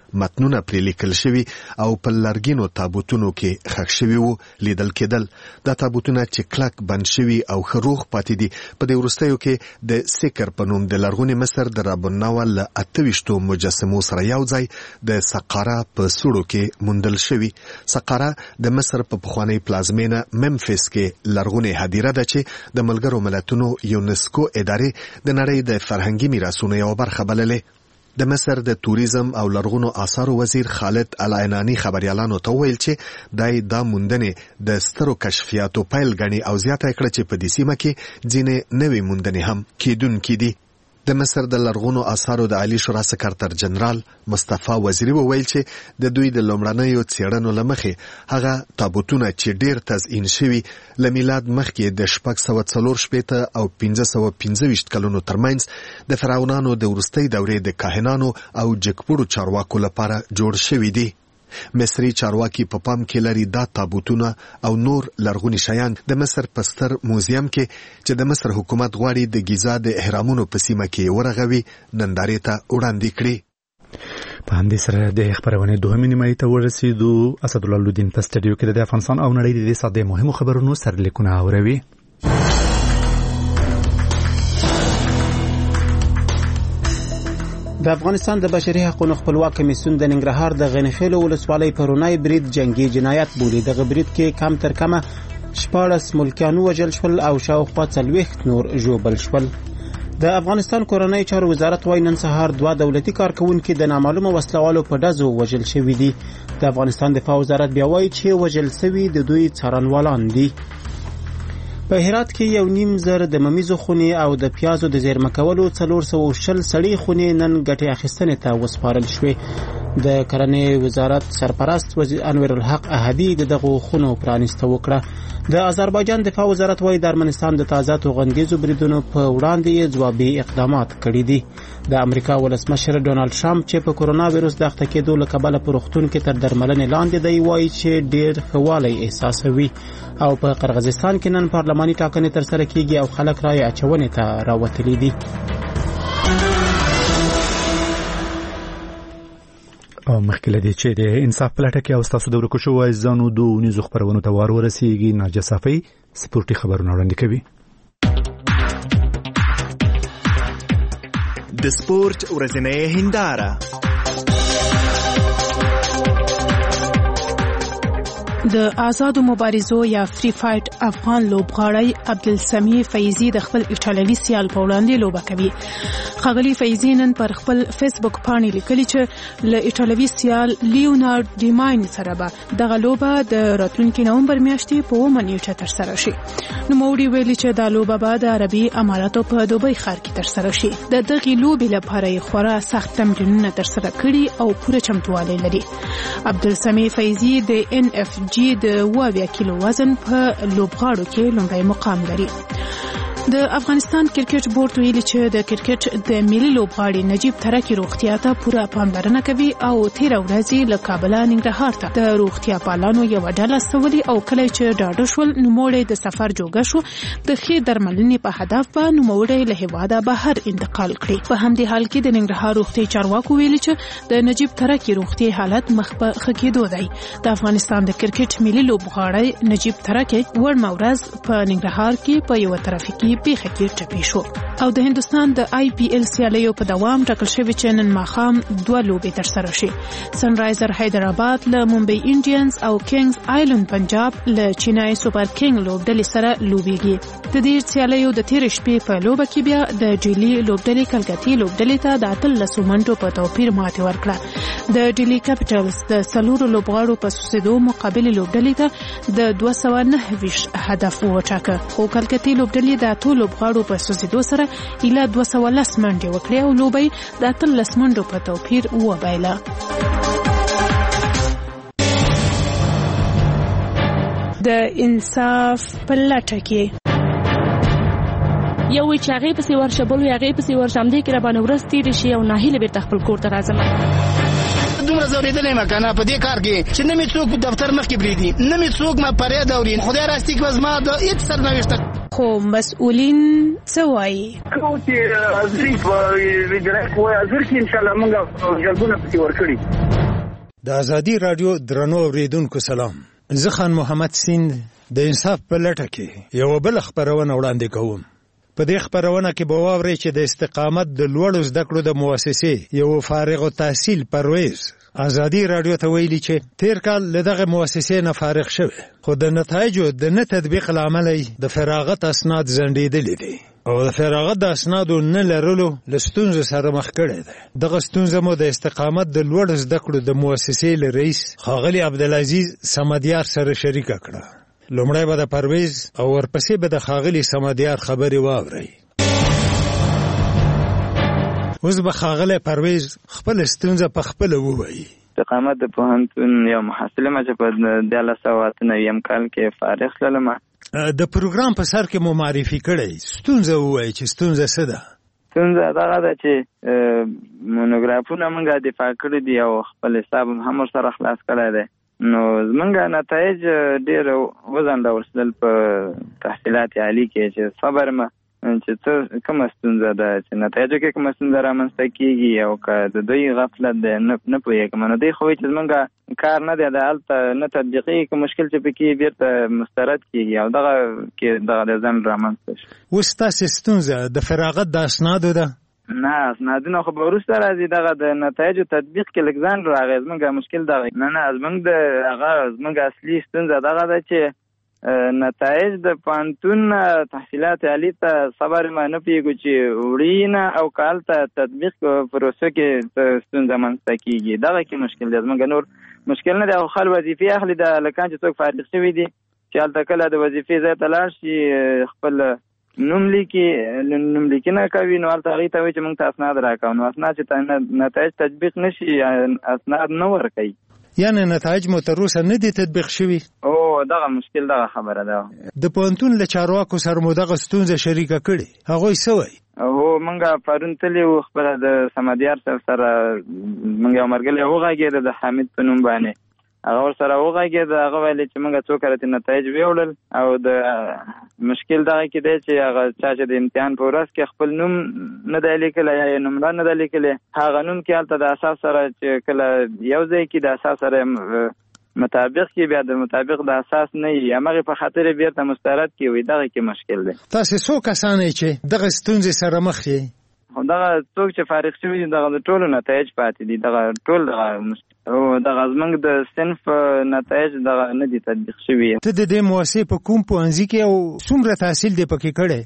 متنونه پرې لیکل شوي او په لرګینو تابوتونو کې ښخ شوي وو لیدل کېدل. دا تابوتونه چې کلک بند شوي او ښه روغ پاتې دي په دې وروستیو کې د سکر په نوم د لرغوني مصر د رابوناوا له اته ویشتو مجسمو سره یو ځای د سقاره په سوړو کې موندل شوي. سقاره د مصر په پخوانۍ پلازمینه ممفیس کې لرغونې هدیره ده چې د ملګرو ملتونو یونسکو ادارې د نړۍ د فرهنګي میراثونو یوه برخه بللې. د مصر د توریزم او لرغونو آثارو وزیر خالد العنانی خبريالانو ته ویل چې دای دا موندنې د سترو کشفیاتو پیل غني او زیاته کړه چې په دې سیمه کې ځینې نوې موندنې هم کېدونکې دي. د مصر د لرغونو آثارو د عالی شورا سکرتر جنرال مصطفی وزیری وویل چې د دوی د لومړنیو څېړنو له مخې هغه تابوتونه چې ډیر تزئین شوي له میلاد مخکې د شپږ سوه څلور شپېته او پنځه سوه پنځه ویشت کلونو ترمنځ د فرعونانو د وروستۍ دورې د کاهنانو او جګپوړو چارواکو لپاره جوړ شوي دي. مصری چارواکي په پام کې لري دا تابوتونه او نور لرغوني شیان د مصر په ستر موزیم کې چې د مصر حکومت غواړي د ګیزا د اهرامونو په سیمه کې ورغوي نندارې ته وړاندې کړي. په همدې سره د خبرونې دوهمې نیمایي ته ورسېدو. اسدالله لودین په سټډیو کې د افغانستان او نړۍ د دې ساده مهمو خبرونو سرلیکونه اوري. د افغانستان د بشري حقوقو خپلواک کمیسیون د ننګرهار د غنیخېلو ولسوالۍ پرونای برید جنگي جنایت بولي. دغه برید کې کم تر کمه شپاړس ملکیانو وژل شول او شاوخوا څلوېښت نور ژوبل شول. د افغانستان کورنۍ چارو وزارت وايي نن سهار دوه دولتي کارکونکي د نامعلومه وسلوالو په ډزو وژل شوي دي. د افغانستان دفاع وزارت بیا وايي چې وژل شوي د دوی څارنوالان دي. په هرات کې یو نیم زر د ممیزو خونې او د پیازو د زیرمه کولو څلور سوه شل سړې خونې نن ګټې اخیستنې ته وسپارل شوې. د کرنې وزارت سرپرست وزیر انور الحق احدي دغه خونو پرانیسته وکړه. د آذربایجان دفاع وزارت وايي د ارمنستان د تازه توغندیزو بریدونو په وړاندې ځوابي اقدامات کړي دي. د امریکا ولسمشر ډونالد ټرمپ چې په کورونا وایرس د اخته کېدو له کبله په روغتون کې تر درملنې لاندې دی وايي چې ډېر ښه والی احساسوي. او په قرغیزستان کې نن پارلماني ټاکنې ترسره کیږي او خلک رایې اچونې ته راوتلي دي. او مخکې له دې چې د انصاف په لټه کې او ستاسو د ورکو شوو عزیزانو دونیزو خپرونو ته وار ورسیږي. ناجیه صافی سپورټي خبرونه وړاندې کوي. د سپورټ ورځنۍ هنداره. د آزادو مبارزو یا فری فایټ افغان لوبغاړی عبدالسمیع فیضی د خپل ایټالوي سیال په وړاندې لوبه کوي. ښاغلي فیضی نن پر خپل فیسبوک باندې لیکلي چې له ایټالوي سیال لیونارډ ډیماین سره به دغه لوبه د راتلونکي نومبر میاشتې په اوومه نیټه ترسره شي. نوموړي ویلي چې دا لوبه به د عربي اماراتو په دوبۍ ښار کې ترسره شي. د دغې لوبې لپاره یې خورا سخت تمرینونه ترسره کړي او پوره چمتووالی لري. عبدالسمیع فیضی د ان اف جی د اوه اویا کیلو وزن په لوبغاړو کې لومړی مقام لري. د افغانستان کرکټ بورډ ویلي چې د کرکټ د ملي لوبغاړي نجیب ترکی روغتیا ته پوره پاملرنه کوي او تیره ورځ له کابل ننګرهار ته د روغتیا پالانو یو ډله استولي او کله چې ډاډه شول نوموړی د سفر جوګه شو. د ښې درملنې په هدف به نوموړی له هیواده بهر انتقال کړي. په همدې حال کې د ننګرهار روغتي چارواکو ویلي چې د نجیب ترکی روغتي حالت مخ په ښه کېدو دی. د افغانستان د کرکټ ملي لوبغاړی نجیب ترکی وړمه ورځ په ننګرهار کې په یو ترافیکي پیښه کې ټپي شو. او د هندستان د آی پی ایل سیالیو په دوام ټاکل شوی چې نن ماښام دوه لوبې ترسره شي. سنرایزر حیدرآباد له ممبئی انډینز او کینګز آیلند پنجاب له چینای سوپر کینګ لوبډلې سره لوبېږي. د دې سیالیو د تېرې شپې په لوبه کې بیا د ډیلي لوبډلې کلکتي لوبډلې ته د اتلسو منټو په توپیر ماتې ورکړه. د ډیلي کیپټلز د څلورو لوبغاړو په سوسیدو مقابل لوبډلې ته د دوه سوه نهه ویشت هدف وټاکه. خو کلکتي لوبډلې د اتو لوبغاړو په سوسیدو سره ایله دوه سوه لس منډې وکړې او لوبه د اتلس منډو په توپیر وبایله. د انصاف په لټه کې یو چې هغه پسې ورشه بل هغه پسې ورشه هم دې کې را باندې ورځ تېرې شي او ناهیله بیرته خپل کور ته راځم. دومره زورېدلی یم که نه په دې کار کې چې نه مې څوک دفتر مخکې پرېږدي نه مې څوک ما پرې دوري. خدای راستي که زما د هېڅ سرنوشته خو مسؤلین څه وایي؟ کوم چې ازري په ویډیو کوی ازر کې ان شاء الله موږ جلبونه پکې ورکړي. د ازادي رادیو درنو اوریدونکو سلام. زه خان محمد سیند د انصاف په لټه کې یو بل خبرونه وړاندې کوم. په دې خبرونه کې به واورئ چې د استقامت د لوړو زده کړو د مؤسسې یو فارغ التحصیل پرویز ازادي رادیو ته ویلي چې تیر کال له دغه مؤسسې نه فارغ شوی، خو د نتایجو د نه تطبیق له امله د فراغت اسناد ځنډېدلي دي او د فراغت د اسنادو نه لرلو له ستونزو سره مخ کړی دی. دغه ستونزه مو د استقامت د لوړو زده کړو د مؤسسې له رئیس ښاغلي عبدالعزیز صمدیار سره شریکه کړه. لومړی به د پرویز او ورپسې به د ښاغلي صمدیار خبرې واورئ. اوس به ښاغلی پرویز خپل ستونزه په خپله ووایي. استقامت د پوهنتون یو محصل یم چې په دیارلس سوه اته نویم کال کې فارغ شولم. د پروګرام په سر کې مو معرفي کړی، ستونزه ووایي چې ستونزه څه ده؟ ستونزه دغه ده چې مونوګرافونه موږ دفاع کړي دي او خپل حساب هم ورسره خلاص کړی دی، نو زمونږ نتایج ډېر وځنډول شول په تحصیلات عالي کې چې صبر ما چې څه کومه ستونزه ده چې نتایجو کې کومه ستونزه رامنځته کېږي او که د دوی غفلت دی نه پوهېږم. نو دوی خو وایي چې زمونږ کار نه دی، د هلته نه تطبیقېږي که مشکل چې پکې بېرته مسترد کېږي او دغه کې دغه د ځنډ رامنځته شو. اوس ستاسې ستونزه د فراغت د اسنادو ده؟ نه، اسنادونه خو به وروسته راځي، دغه د نتایجو تطبیق کې لږ ځنډ راغی. زمونږ مشکل دغه نه نه زمونږ د هغه زمونږ اصلي ستونزه دغه ده چې نتایج د پوهنتون تحصیلات عالي ته صبر ما نه پوهېږو چې وړي نه او که هلته تطبیق پروسه کې ستونزه منځته کېږي، دغه کې مشکل دی. زمونږ نور مشکل نه دی. او خل وظیفې اخلي د هلکان چې څوک فارغ شوي دي چې هلته کله د وظیفې ځای ته لاړ شي خپل نوم لیکي نوم لیکنه کوي، نو هلته هغوی ته وایي چې موږ ته اسناد راکوه، نو اسناد چې نتایج تطبیق نه شي اسناد نه ورکوي. یعنې نتایج مو تر اوسه نه دي تطبیق شوي؟ او دغه مشکل دغه خبره ده. د پوهنتون له چارواکو سره مو دغه ستونزه شریکه کړې، هغوی څه وایي؟ هو موږ پرون تللي وو خپله د صمدیار صاحب سره موږ یو ملګری وغږېده د حامد په نوم باندې، هغه ورسره وغږېده، هغه ویلې چې موږ څو کرتې نتایج ویوړل او د مشکل دغه کې دی چې هغه چا چې د امتحان په ورځ کې خپل نوم نه دی لیکلی یا یې نمره نه ده لیکلې، هغه نوم کې هلته د اساس سره چې کله یو ځای کې د اساس سره مطابق کې بیا د مطابق د اساس نه وي، همغې په خاطر یې بېرته مسترد کې وي، دغه کې مشکل دی. تاسې څو کسان یې چې دغه ستونزې سره مخ یې؟ دغه څوک چې فارغ شوي دي دغه د ټولو نتایج پاتې دي، دغه ټول دغه دغه زموږ د صنف نتایج دغه نه دي تطبیق شوي. ته د دې مؤسسې په کوم پوهنځي کې او څومره تحصیل دې پکې کړی؟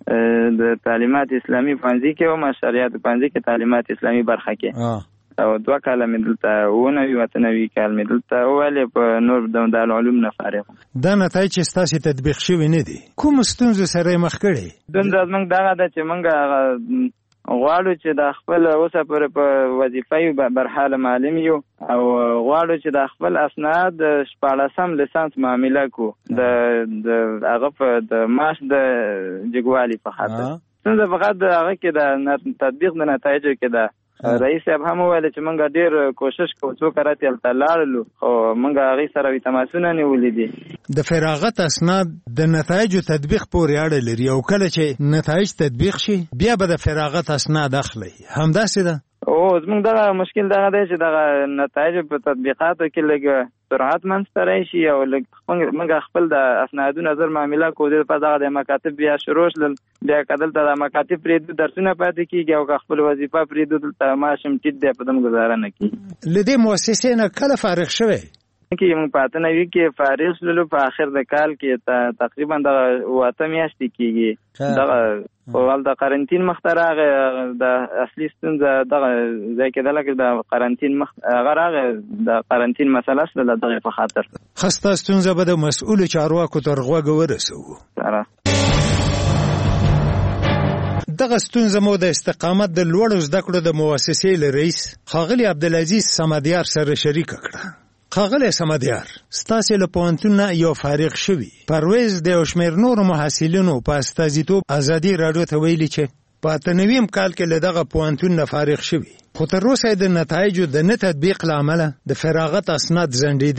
د تعلیمات اسلامي پوهنځي کې وم، شریعت پوهنځي کې تعلیمات اسلامي برخه کې، او دوه کاله مې دلته اووه نوي اته نوي کال مې دلته وویلې، په نور د دارالعلوم نه فارغ. دا نتایج چې ستاسې تطبیق شوي نه دي، کومو ستونزو سره یې مخ کړی؟ ستونزه زموږ دغه ده چې موږ غواړو چې د خپل اوسه پورې په وظیفه یو برحاله معلم یو او غواړو چې د خپل اسناد شپاړسم لیسانس معامله کو د هغه په د معاش د جګوالي په خاطر. څنګه فقط هغه کې د تطبیق د نتایجو کې د رئیس صاحب هم وویل چې موږ ډېر کوشش کوو څو کراتې هلته لاړلو، خو موږ هغې سره تماسونه نیولي دي. د فراغت اسناد د نتایجو تطبیق پورې اړه لري او کله چې نتایج تطبیق شي بیا به د فراغت اسناد اخلي، همداسې ده؟ او زموږ دغه مشکل دغه دی چې دغه نتایجو په تطبیقاتو کې لږ سرعت منځته راشي او لږ موږ خپل د اسنادونو زر معامله کوو، دې لپاره دغه د مکاتب بیا شروع شلل، بیا که دلته د مکاتب پرېږدو درسونه پاتې کېږي او که خپل وظیفه پرېږدو دلته معاش هم ټیټ دی، په دم ګزاره نه کېږي. له دې مؤسسې نه کله فارغ شوی؟ کې موږ په اته نوي کې فارغ شولو، په آخر د کال کې تقریبا دغه اووه اته میاشتې کېږي. دغه خو هلته قرنطین مخته راغی، د اصلي ستونزه دغه ځای کېدله چې د قرنطین مخ هغه راغی، د قرنطین مسله شوله دغې په خاطر. ښه، ستا ستونزه به د مسؤلو چارواکو تر غوږه ورسوو. دغه ستونزه مو د استقامت د لوړو زده کړو د مؤسسې له رئیس ښاغلي عبدالعزیز صمدیار سره شریکه کړه. ښاغلی صمدیار، ستاسې له پوهنتون نه یو فارغ شوي پرویز د یو شمېر نورو محصلینو په استازیتوب ازادي راډیو ته ویلي چې په اته نویم کال کې له دغه پوهنتون نه فارغ شوي، خو تر اوسه د نتایجو د نه تطبیق له امله د فراغت اسناد ځنډېدلي.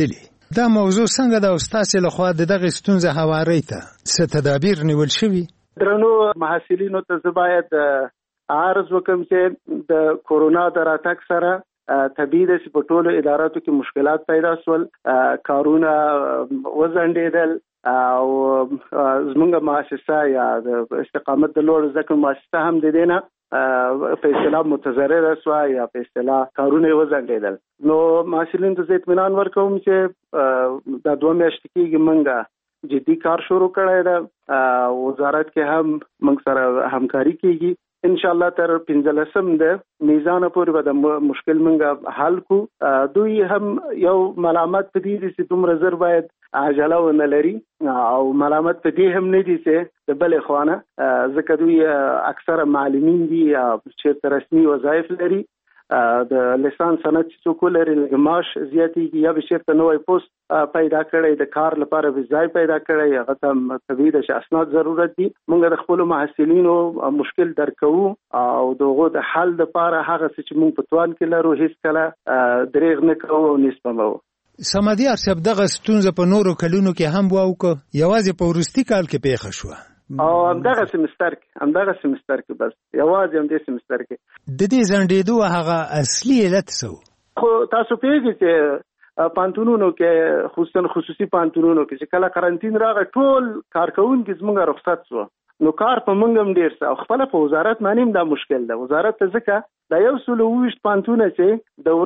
دا موضوع څنګه د استاد له خوا د دغه ستونزه هواري ته څه تدابیر نیول شوي؟ درنو محصلینو ته زه باید عرض وکم چې د کورونا د راتګ سره طبیعي د په ټولو اداراتو کې مشکلات پیدا شول، کارونه وځنډېدل او زمونږ مؤسسه یا د استقامت د لوړ زده کړو مؤسسه هم د دې نه په اصطلاح متضرره شوه یا په اصطلاح کارونه یې وځنډېدل. نو محصلینو ته زه اطمینان ورکوم چې دا دوه میاشتې کېږي موږ جدي کار شروع کړی ده، وزارت کې هم موږ سره همکاري کېږي. ان شاء الله تر پنځلسم د میزان پورې به د مشکل منګه حل کو. دوی هم یو ملامت په دې چې دومره زر باید عجله ونه لري او ملامت په دې هم نه دي چې د بل خوانه ځکه دوی اکثره معلمین دي چې رسمي وظایف لري، د لیسانس سند چې څوک لري معاش زیاتېږي یا به چېرته نوی پوسټ پیدا کړی د کار لپاره ویزای پیدا کړی، هغه ته طبیعي ده چې اسناد ضرورت دي. موږ د خپلو محصلینو مشکل درک کوو او د هغو د حل لپاره هغه څه چې موږ په توان کې لرو هېڅکله دریغ نه کوو او نه سپموو. سمدیار صاحب دغه ستونزه په نورو کلونو کې هم واوکه، یوازې په وروستي کال کې پیښه شوه او همدغه سمستر کې همدغه سمستر کې بس یوازې همدې سمستر کې د دې ځنډېدو هغه اصلي علت څه و؟ خو تاسو پوهېږئ چې پانتونونو کې خصوصا خصوصي پانتونونو کې چې کله قرنطین راغی ټول کارکوونکي زموږ رخصت شوه، نو کار په موږ هم ډېر څه او خپله په وزارت باندې هم دا مشکل ده. وزارت ته ځکه دا یو سل اوویشت پانتونه چې د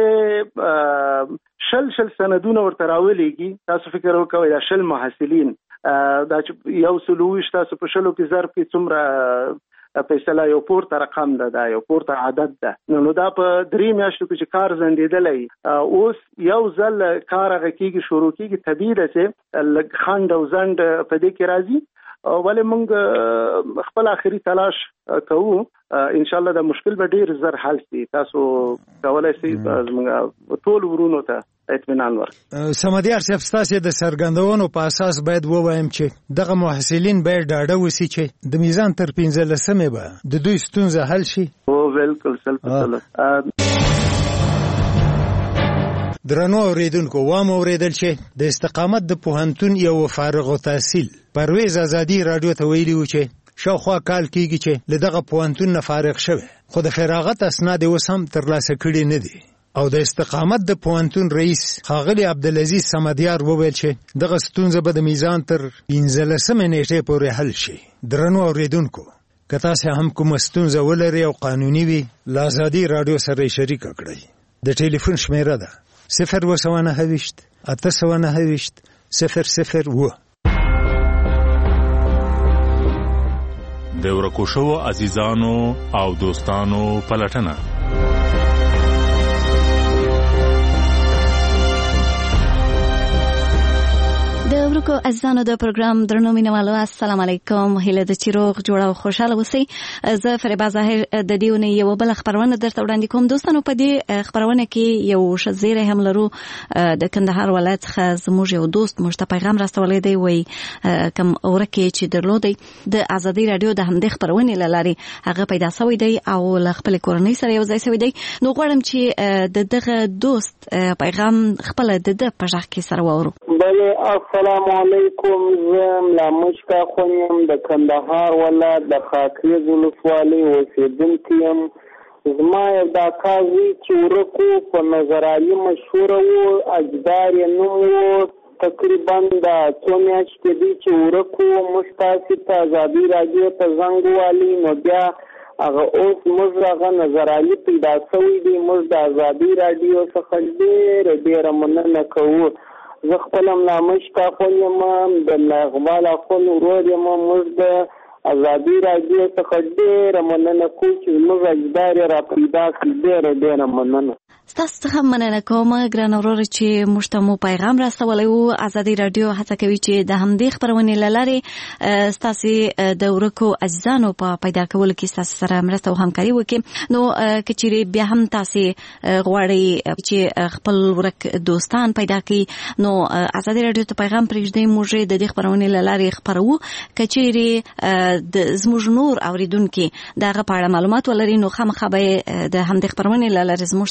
ورځې شل شل سندونه ورته راولېږي، تاسو فکر وکوئ دا شل محصلین دا چې یو سل اوویشت تاسو په شلو کې ضرب کې څومره په اصطلاح یو پورته رقم ده، دا یو پورته عدد ده. نو دا په درې میاشتو کې چې کار ځنډېدلی اوس یو ځل کار هغه کېږي شروع کېږي، طبیعي ده چې لږ خنډ او ځنډ په دې کې راځي، ولې موږ خپل آخري تلاش کوو. ان شاء الله دا مشکل به ډیر زر حل شي. تاسو کولای شئ زموږ ټول ورونو ته اطمینان ورکړئ. سمدیار صاحب ستاسو د څرګندونو په اساس باید ووایم چې دغه محصلین باید ډاډه وسی چې د میزان تر پنځلسمې به د دوی ستونزه حل شي. او بالکل سل په سل. درنو اوریدونکو وام اوریدل چې د استقامت د پوهنتون یو فارغ التحصیل پرویز ازادي رادیو ته ویلي و چې شاوخوا کال کېږي چې له دغه پوهنتون نه فارغ شوی، خو د فراغت اسناد اوس هم ترلاسه کړي نه دي. او د استقامت د پوهنتون رئیس ښاغلي عبدالعزیز سمدیار وویل چې دغه ستونزه به د میزان تر پنځلسمې نیټې پورې حل شي. درنو اوریدونکو که تاسو هم کومه ستونزه ولرئ او قانوني وي له ازادي رادیو سره شریکه کړئ. د ټلیفون شمیره ده صفر و سوه نهه ویشت اته سوه نهه ویشت صفر صفر اوه. د ورکو شوو عزیزانو او دوستانو پلټنه. د ورکو عزیزانو د پروګرام درنو مینوالو السلام علیکم، هیله ده چې روغ جوړ او خوشاله اوسئ. زه فریبا ظاهر د دې اونۍ یوه بله خپرونه درته وړاندې کوم. دوستانو په دې خپرونه کې یو ښه زیری هم لرو. د کندهار ولایت څخه زموږ یو دوست موږ ته پیغام راستولی دی، وایي کوم ورک یې چې درلودی د ازادي راډیو د همدې خپرونې له لارې هغه پیدا سوی دی او له خپلې کورنۍ سره یو ځای سوی دی. نو غواړم چې د دغه دوست پیغام خپله د ده په غږ کې سره واورو. بله السلام علیکم، زه ملا مشکا خون یم د کندهار ولایت د خاکریز ولسوالۍ اوسېدونکی یم. زما یو دا کار وی چې ورکو په نظرعلي مشهوره و، اجدار یې نوم و. تقریبا دا څو میاشتې دي چې ورکو موږ تاسې ته ازادي راډیو ته زنګ ووالي، نو بیا هغه اوس موږ هغه نظرعلي پیدا شوی دی. موږ د ازادي راډیو څخه ډېره ډېره مننه کوو. زه خپل ملا مشکا خون یم، د ملا اقبال اخون ورور یم. موږ د ازادي راډیو څخه ډېره مننه کوو چې زموږ اجدار یې را پیدا کړي. ډېره ډېره مننه. ستاسو څخه مننه کوم ګران وروره چې موږ ته مو پیغام راستولی و. ازادي راډیو هڅه کوي چې د همدې خپرونې له لارې ستاسې د ورکو عزیزانو په پیدا کولو کې ستاسو سره مرسته او همکاري وکړي. نو که چیرې بیا هم تاسې غواړئ چې خپل ورک دوستان پیدا کړي، نو ازادي راډیو ته پیغام پرېږدئ، موږ د دې خپرونې له لارې خپروو. که چیرې د زموږ نور اوریدونکي د هغه په اړه معلومات ولري، نو خامخا به د همدې خپرونې له لارې زموږ سره معلومات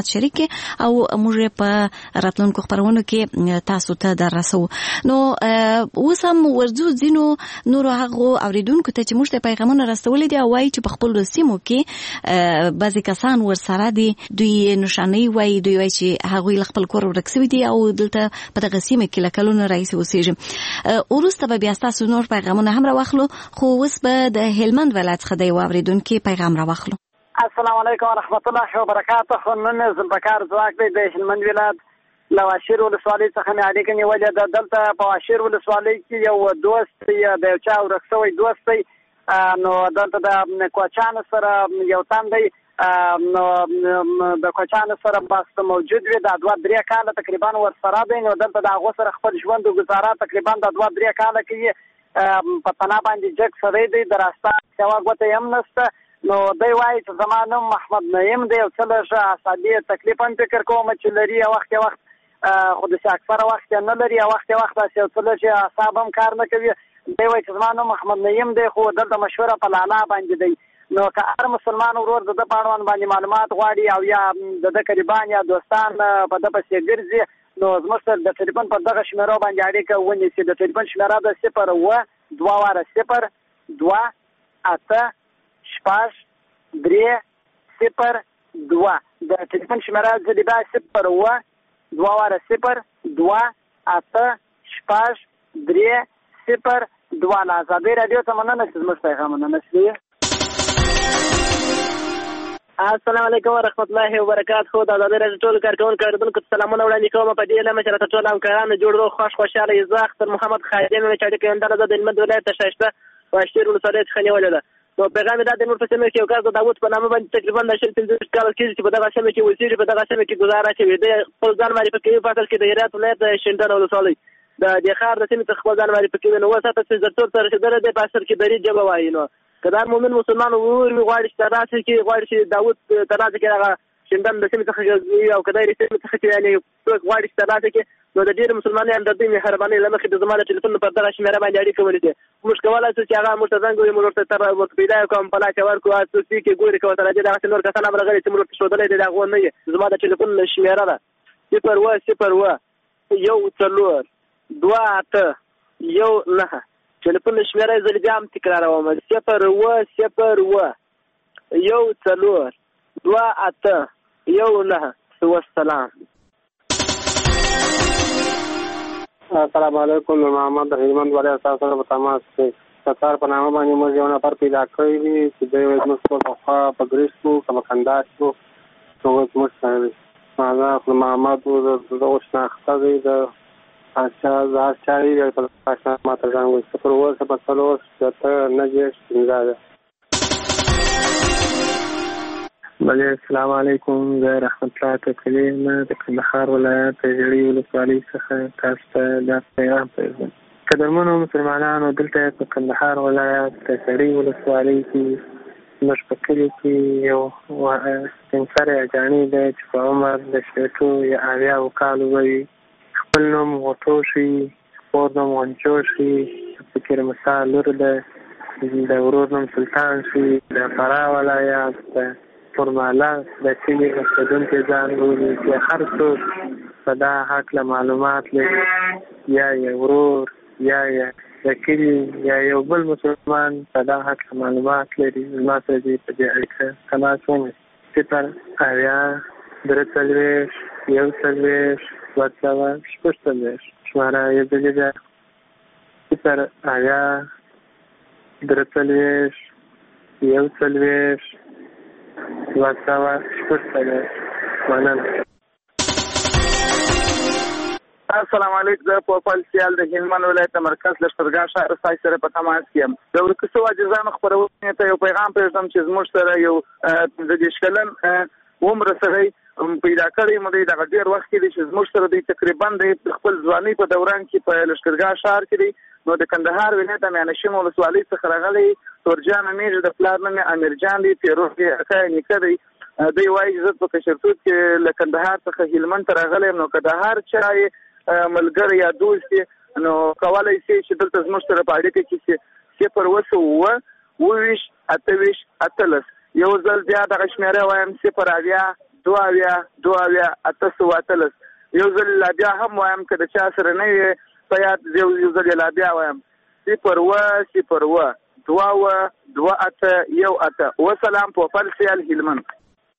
معلومات شریک او موږ په راتلونکو خبرونو کې تاسو ته دررسو. نو اوس هم ورځو ځینو نورو هغو اوریدونکو ته چې موږ ته پیغامونه رسولي دي او وایي چې په خپل سیمو کې بعضې کسان ورسره دي، دوی نشانې وایي، دوی وایي چې هغوی له خپل کور ورک سوي دي او دلته په دغه سیمه کې له کلونو راهیسې اوسېږي. وروسته به بیا ستاسو نور پیغامونه هم راواخلو، خو اوس به د هلمند ولایت څخه د یو اورېدونکي پیغام راواخلو. السلام علیکم ورحمت الله وبرکاته. نن زلبکار ځواک دی د هلمند ولایت له واشیر ولسوالۍ څخه مې اړیکه نیولې ده. دلته په واشیر ولسوالۍ کې یو دوست دی، د یو چا ورک شوی دوست دی، نو دلته د کوچانو سره یو تن دی، نو د کوچانو سره بس موجود وي، د دوه درې کاله تقریبا ورسره دی. نو دلته د هغو سره خپل ژوند او ګزاره تقریبا د دوه درې کاله کوي. په تنه باندې جګ سړی دی، د راسته سوا ګوته یې هم نشته. نو دی وایي چې زما نوم محمد نعیم دی، او څه لږ اعصابي تکلیف هم فکر کوم چې لري، وخت وخت خو داسې اکثره وخت یې نه لري، وخت وخت داسې یو څه لږ اعصاب هم کار نه کوي. دی وایي چې زما نوم محمد نعیم دی، خو دلته مشهوره په لالا باندې دی. نو که هر مسلمان ورور د ده په اړوند باندې معلومات غواړي او یا د ده قریبان یا دوستان په ده پسې ګرځي، نو زموږ سره د ټلیفون پر دغه شمېرو باندې اړیکه ونیسي. د ټلیفون شمېره ده صفر اووه دوه واره صفر دوه اته شپږ درې صفر دوه. د ټلیفون شمېره ځلې بیا صفر اووه دوه واره صفر دوه اته شپږ درې صفر دوه. له ازادۍ راډیو ته مننه چې زموږ پیغامونه نشلي. السلام علیکم ورحمت الله وبرکاته. د ازادۍ راډیو ټولو کارکوونکو اورېدونکو ته سلامونه وړاندې کوم. په دې لمه چې راته ټول همکارانو جوړ خوښ خوشحاله یې. زه اختر محمد خادم یم چې اړیکه یې زه د هلمند ولایت د ښایسته واشیر ولسوالۍ څخه نیولې ده. نو پیغام یې دا دی، نور په سیمه کې یو کس د داود په نامه باندې تقریبا د شل پنځه کاله کېږي چې په دغه سیمه کې اوسېږي، په دغه سیمه کې ګزاره کوي. دی خپل ځان معرفي کوي په اصل کې د هرات ولایت د شینډنډ ولسوالۍ د دې ښار د سیمې څخه خپل ځان معرفي کوي. نو اوس هلته چې زرتور ته رسېدلی دی، په اصل کې دري ژبه وایي. نو که دا مؤمن مسلمان ورور وي، غواړي چې ترلاسه کړي، غواړي چې داود ترلاسه کړي هغه شینډنډ د سیمې څخه او که د سیمې څخه چې یعنې څوک غواړي چې ترلاسه کړي، نو د ډېرو مسلمانانو د دوی مهربانۍ له مخې د زما د ټلیفون پر دغه شمېره باندې اړیکه ونیسي. موږ کولی شو چې هغه موږ ته زنګ ووهي، موږ ورته تر ورته پیدا یې کړو، په لاس یې ورکړو، څوک کې ګوري که ورته راځي. دغسې نور کسان هم راغلي چې موږ ورته ښودلی دی، د هغو نه یې. زما د ټلیفون شمېره ده صفر اووه صفر اووه یو څلور دوه اته یو نهه. ټلیفون شمېره یې زه بیا هم تکراروم، صفر اووه صفر اووه یو څلور دوه اته یو نهه. والسلام. السلام علیکم. محمد د هلمند ولایت تاسو سره په تماس کې. ستار په نامه باندې موږ یو نفر پیدا کړی دی چې دی زموږ ټول پخوا په ګریس کښو که په کندهار کښو نو زموږ سره دی. هغه محمد و د دغو شناخته دی د هر چا یې په اشنا ماته ځان وایي صفر اووه صفر څلور شپېته نهه دېرش پنځه ده. بله السلام علیکم. زه رحمت الله تکلي یم د کندهار ولایت د ژړۍ ولسوالۍ څخه تاسو ته دا پیغام پرېږدم. قدرمنو مسلمانانو، دلته په کندهار ولایت د ژړۍ ولسوالۍ کې زموږ په کلي کې یو سپین سری اجاڼي دی چې په عمر د شپېتو یا اویاوو کالو به وي. خپل نوم غوټوشي، خپور نوم غنچوشي، فکر مسا لور ده، د ورور نوم سلطان شي، د فراه ولایت د فورماله د کلي اوسېدونکي ځان بولي چې هر څوک په دا هکله معلومات لري، یا یې ورور یا یې د کلي یا یو بل مسلمان په دا هکله معلومات لري، زما سره دې په دې اړیکه تماس ونیسي. صفر اویا درې څلوېښت یو څلوېښت دوه سوه شپږ څلوېښت شماره یې ځلې ده. صفر اویا درې څلوېښت یو څلوېښت دوه سوه شپږ څلوېښت. مننه. السلام علیکم. زه پوپل سیال د هلمند ولایت مرکز لښکرګاه ښار ستاسو سره په تماس کې یم. د ورکو شوو عاجزانو خپرونې ته یو پیغام پرېږدم چې زموږ سره یو پنځه دېرش کلن عمره سړی پیدا کړی مو دی. دغه ډېر وخت کې دی چې زموږ سره دی تقریبا د خپل ځوانۍ په دوران کې په لښکرګاه ښار کې دی. نو د کندهار ولایت میانشین ولسوالۍ څخه راغلی تورجان امیر، د پلار نوم یې امیرجان دی، پیروز یې اکا یې نیکه دی. دوی وایي چې زه په کشرتوب کې له کندهار څخه هلمند ته راغلی یم. نو که د هر چا یې ملګری یا دوست یې نو کولی شي چې دلته زموږ سره په اړیکه کې چې صفر اووه سوه اووه اووه ویشت اته ویشت اتلس. یو ځل بیا دغه شمېره وایم صفر اویا دوه اویا دوه اویا اته سوه اتلس. یو ځل لا بیا هم وایم که د چا سره نه وي په یاد یو ځل لا بیا وایم صفر اوه صفر اوه دوه اوه دوه اته یو اته. وسلام پوپل سیال هلمند.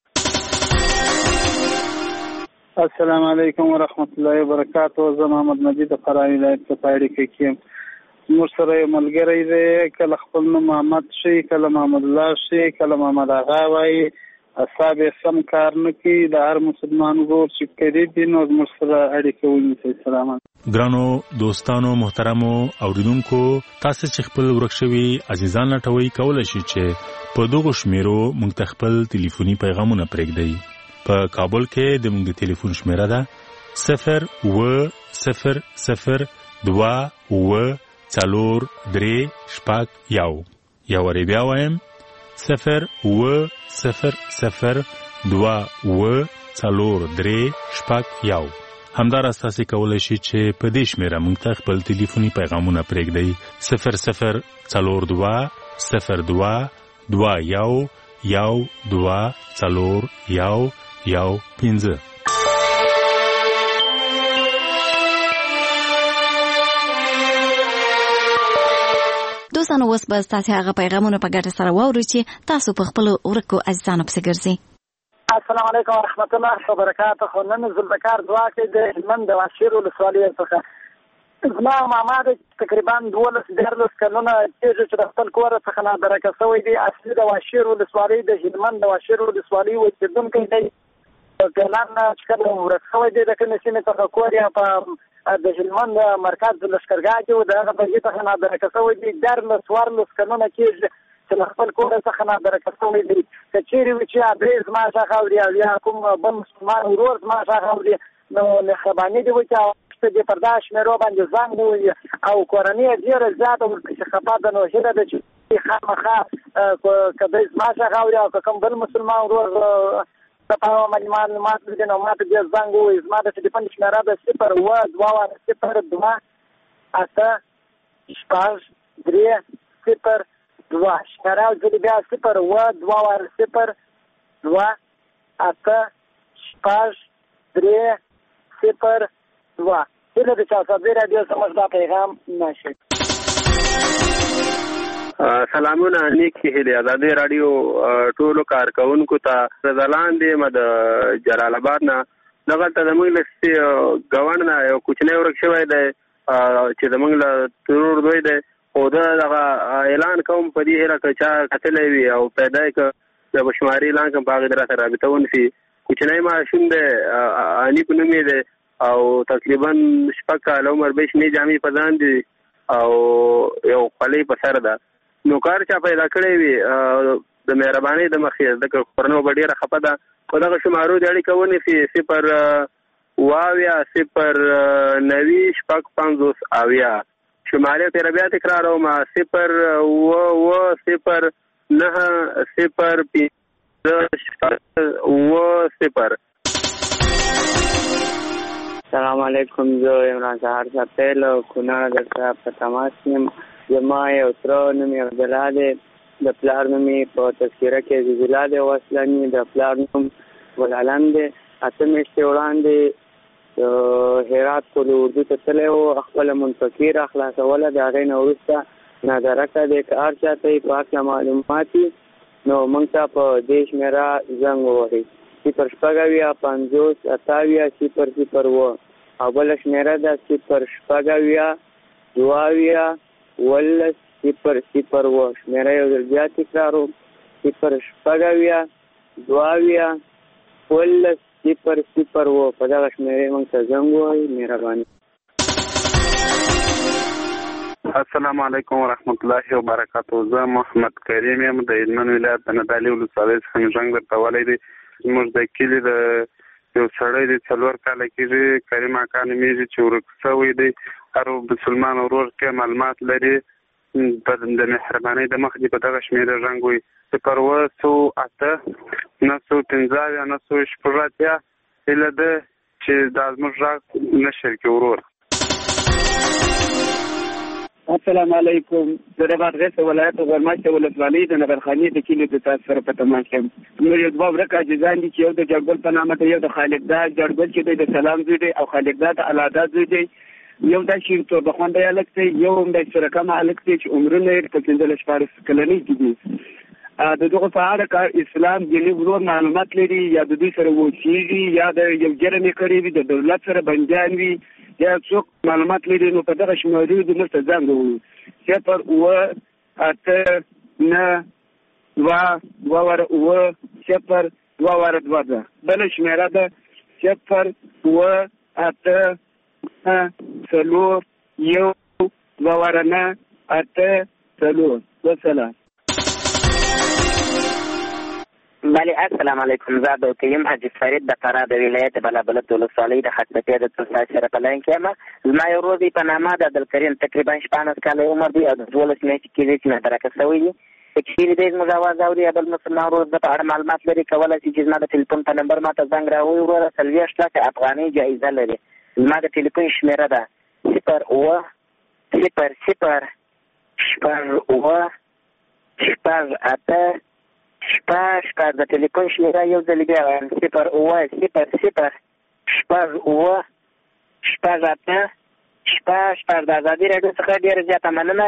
السلام علیکم ورحمت الله وبرکاته. زه محمد مجید د فراه ولایت څخه اړیکه کوم. موږ سره یو ملګری دی، کله خپل نوم محمد شي، کله محمد الله شي، کله محمد آغا وایي. اصحاب یې سم کار نه کوي. د هر مسلمان ورور چې کړي دي نو موږ سره اړیکه ونیسئ. سلام. ګرانو دوستانو محترمو اوریدونکو، تاسو چې خپل ورک شوي عزیزان لټوي کولای شئ چې په دغه شمیرو موږ ته خپل ټلیفوني پیغامونه پرېږدئ. په کابل کې د موږ د ټلیفون شمیره ده صفر اوه صفر صفر دوه اوه څلور درې شپږ یو. یو وارې بیا وایم صفر اوه صفر صفر دوه اوه څلور درې شپږ یو. همداراز تاسو کولی شئ چې په دې شمیره موږ ته خپل ټلیفوني پیغامونه پرېږدئ صفر صفر څلور دوه صفر دوه دوه یو یو دوه څلور یو یو پنځه. دوستانو اوس به ستاسو هغه پیغامونه په ګټه سره واورو چې تاسو په خپل ورکو عزیزانو پسې ګرځئ. السلام علیکم ورحمت الله وبرکاته. نن زلبکار دواکې د هلمند د واشیر ولسوالۍ څخه زما ماما د تقریبا دولس دیارلس کلونه کېږي چې د خپل کور څخه نادرکه شوی دی. اصلي د واشیر ولسوالۍ د هلمند د واشیر ولسوالۍ اوسېدونکی دی. پلان چې کله ورک شوی دی د کومې سیمې څخه کور یې په د هلمند مرکز د لښکرګاه کې و، د هغه بهیر څخه نادرکه شوی دی. دیارلس څوارلس کلونه کېږي چې له خپل کور څخه نادرکه شوی دی. که چېرې وي چې ادرې زما څخه اوري او یا کوم بل مسلمان ورور زما څخه اوري نو مهرباني دې وکړي دې پر دا شمیرو باندې زنګ ووهي او کورنۍ یې ډېره زیاته ورپسې خفه ده. نو هیله ده چې خامخا که دی زما څخه اوري او که کوم بل مسلمان ورور په باندې معلومات لري نو ما ته دې زنګ ووهي. زما د ټلیفون شمیره ده صفر اوه دوه صفر دوه اته شپږ درې صفر دوه. شمیره ځلې بیا صفر اوه دوه صفر دوه اته شپږ درې صفر دوه. هیله ده چې اساسي راډیو زموږ دا پیغام نشي. سلامونه نیک هیلې ازادي راډیو ټولو کارکونکو ته. ځلاندې م د جلال آباد نه دغلته زموږ له ګاونډ نه یو کوچنی ورک شوی دی چې زموږ له ترور دوی دی، خو ده دغه اعلان کوم په دې هیله که چا کتلی وي او پیدا یې که د بشماري اعلان کوم په هغې د راسره رابطه ونیسي. کوچنی ماشوم دی، اني په نوم یې دی او تقریبا شپږ کاله عمر به شنې جامې په ځان دي او یو خولۍ په سر ده. نو کار چا پیدا کړی وي د مهربانۍ د مخې ځکه خورنو به ډېره خفه ده. په دغه شمارو د اړیکه ونیسي صفر اوه اویا صفر نوي شپږ پنځوس اویا. شمارې تېره بیا تکراروم صفر اوه اوه صفر نهه صفر پنځه شپږ اوه صفر. سلام علیکم. زه عمران سهار سپیل او کونړ درته په تماس یم. زما یو تره نوم یې عبدالله دی، د پلار نوم یې په تذکره کې عزیز الله دی وسلني، د پلار نوم ګلعلم دی. اته میاشتې وړاندې د هرات کلي اردو ته تللی و، خپله منفقي را خلاصوله. د هغې نه وروسته نادرکه دی. که هر چا ته یې په هکله معلومات وي نو موږ ته په دې شمېره زنګ ووهئ صفر شپږ اویا پنځوس اته اویا صفر صفر اوه او بله شمېره ده صفر شپږ اویا دوه اویا ولس صفر صفر اوه. شمېره یو ځل بیا تکراروم صفر شپږ اویا دوه اویا ولس صفر صفر اوه. په دغه شمېرې موږ ته زنګ ووهئ. مهرباني. السلام علیکم ورحمت الله وبرکاته. زه محمد کریم یم د هلمند ولایت د نادعلي ولسوالۍ څخه مې زنګ درته ولی دی. زموږ د کلي د یو سړی دی څلور کاله کېږي، کریم اکا نومېږي چې ورک شوی دی. هر مسلمان ورور کې معلومات لري د مهربانۍ د مخ دې په دغه شمېره زنګ ووهئ صفر اوه څو اته نهه سوه پنځه اویا نهه سوه شپږ اتیا. هیله ده چې دا زموږ غږ نشر کړي ورور. السلام علیکم. زه د بادغیس ولایت غورماشته ولسوالۍ د نغرخانې د کلي د تاسو سره په تماس یم. نور یو دوه ورکه عاجزان دي چې یو د جړګل په نامه دی، یو د خالقدا جړګل چې دی د سلام زوی دی او خالقدا د الادا زوی دی، یو د شیر تور بخونده هلک دی، یو هم د سرکم هلک دی چې عمرونه یې په پنځلس شپاړس کلنۍ کې دي. د دغه په اړه کار اسلام دیني ورور معلومات لري یا د دوی سره وچیږي یا د یو جرم یې کړی وي، د دولت سره بندیان وي یا څوک معلومات لري، نو په دغه شمارو د موږ ته ځان ووایو صفر اووه اته نه دوه دوه واره اووه صفر دوه واره دوه ده. بله شمېره ده صفر اووه اته نه څلور یو دوه واره نه اته څلور. وسلام. بله السلام علیکم. زه عبدالکریم حاجي فرید د فراه د ولایت بلابلد ولسوالۍ د خطبتۍ د تلسای سره په لاین کې یم. زما یو ورور دی په نامه د عبدالکریم تقریبا شپاړس کاله عمر دی او د دولس میاشتې کېدای چې مدرکه شوی دی. که چېرې دی زموږ اواز اوري یا بل مسلمان ورور د په اړه معلومات لري، کولی شي چې زما د ټلیفون په نمبر ماته زنګ راووایي. وروره څلوېښت لکه افغانۍ جایزه لري. زما د ټلیفون شمېره ده صفر اووه صفر صفر شپږ اووه شپږ اته شپږ شپږ. د ټلیفون شمېره یو ځل بیا وایم صفر اووه صفر صفر شپږ اووه شپږ اته شپږ شپږ. د ازادي راډیو څخه ډېره زیاته مننه.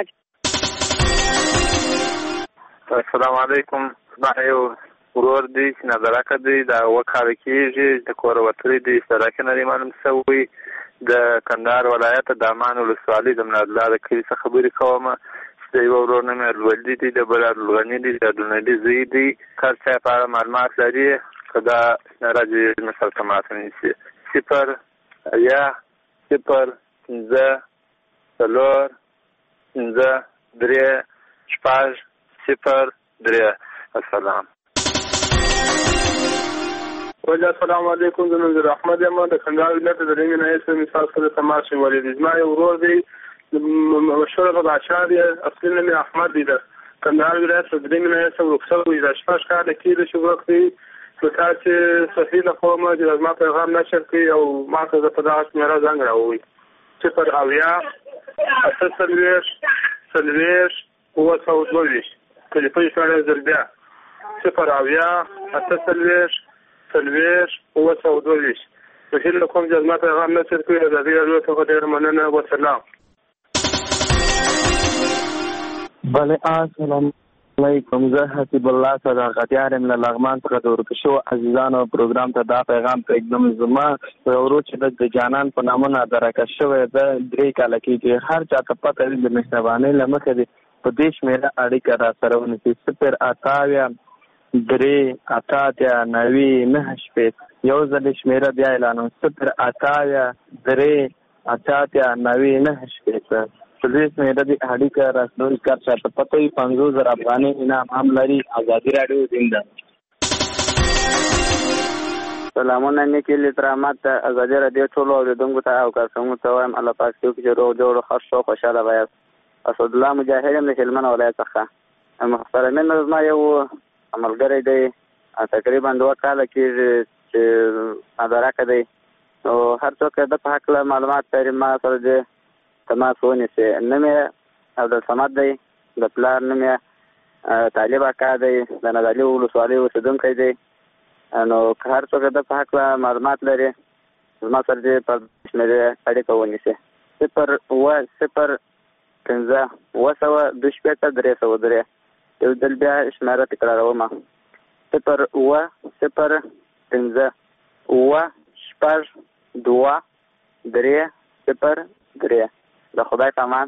السلام علیکم. زما یو ورور دی چې نظرکه دی، دا اووه کاله کېږي، د کوره وتلی دی، سړک نه دی معلوم شوی. د کندهار ولایت د امان ولسوالۍ د منادله د کلي څخه خبرې کوم. د یو ورور نوم یې الولدي دی، د بل عبدالغني دی، د عبدالنبي زوی دی. هر چا په اړه معلومات لري که دا شمېره دې مثال ته ماته نیسي صفر یا صفر پنځه څلور پنځه درې شپږ صفر درې. السلام. السلام علیکم. زه منظور احمد یم د کندهار ولایت د درېیمې ناحیې څخه مثال سره تماس یم ولید. زما یو ورور دی مشهور بادشاه دی، اصلي نوم یې احمد دی، د کندهار ولایت د درېیمې ناحیې څخه ورک شوی. دا شپږ کاله کېږي چې ورک دی. نو تاسې صحیح له کومه چې زما پیغام نشر کړي او ما ته زه په دغه شمېره زنګ راووایي صفر اویا اته څلوېښت څلوېښت اووه سوه دوه ویشت. ټلیفون شمېره زر بیا صفر اویا اته څلوېښت څلوېښت اووه سوه دوه ویشت. صحیح له کوم چې زما پیغام نشر کړي ازادي راډیو څخه ډېره مننه. وسلام. بله السلام علیکم. زه حسیب الله صداقتیار یم له لغمان څخه د ورک شوو عزیزانو پروګرام ته دا پیغام پرېږدم. زما یو ورور چې د جانان په نامه نادرکه شوی ده درې کاله کېږي. هر چا ته پته وي د مهربانۍ له مخې دی په دې شمېره اړیکه را سره ونیسي صفر اته اویا درې اته اتیا نوي نهه شپېته. یو ځل شمېره بیا اعلانوم صفر اته اویا درې اته اتیا نوي نهه شپېته. پولیس مې د اړیکه راسنوي کار چاته پته وي پنځوس زره افغانۍ انعام هم لري. ازادي راډیو زنده. سلامونه نیکې لترامات ته ازادي راډیو ټولو اورېدونکو ته او کارکوونکو ته وایم الله پاک دې وکړي چې روغ جوړ ښه شو خوشحاله وایاست. اسدالله مجاهد یم د هلمند ولایت څخه. محترمین زما یو ملګری دی تقریبا دوه کاله کېږي چې مدرکه دی. نو هر څوک د په هکله معلومات لري ما سره دې تماس ونیسي. نوم یې عبدالصمد دی، د پلار نوم یې طالب اکا دی، د نادعلي ولسوالۍ اوسېدونکی دی. نو که هر څوک د په هکله معلومات لري زما سره دې په شمېرې اړیکه ونیسي صفر اووه صفر پنځه اووه سوه دوه شپېته درې سوه درې. یو ځل بیا شمېره تکراروم صفر اووه صفر پنځه اووه شپږ دوه درې صفر درې. د خدای په امان.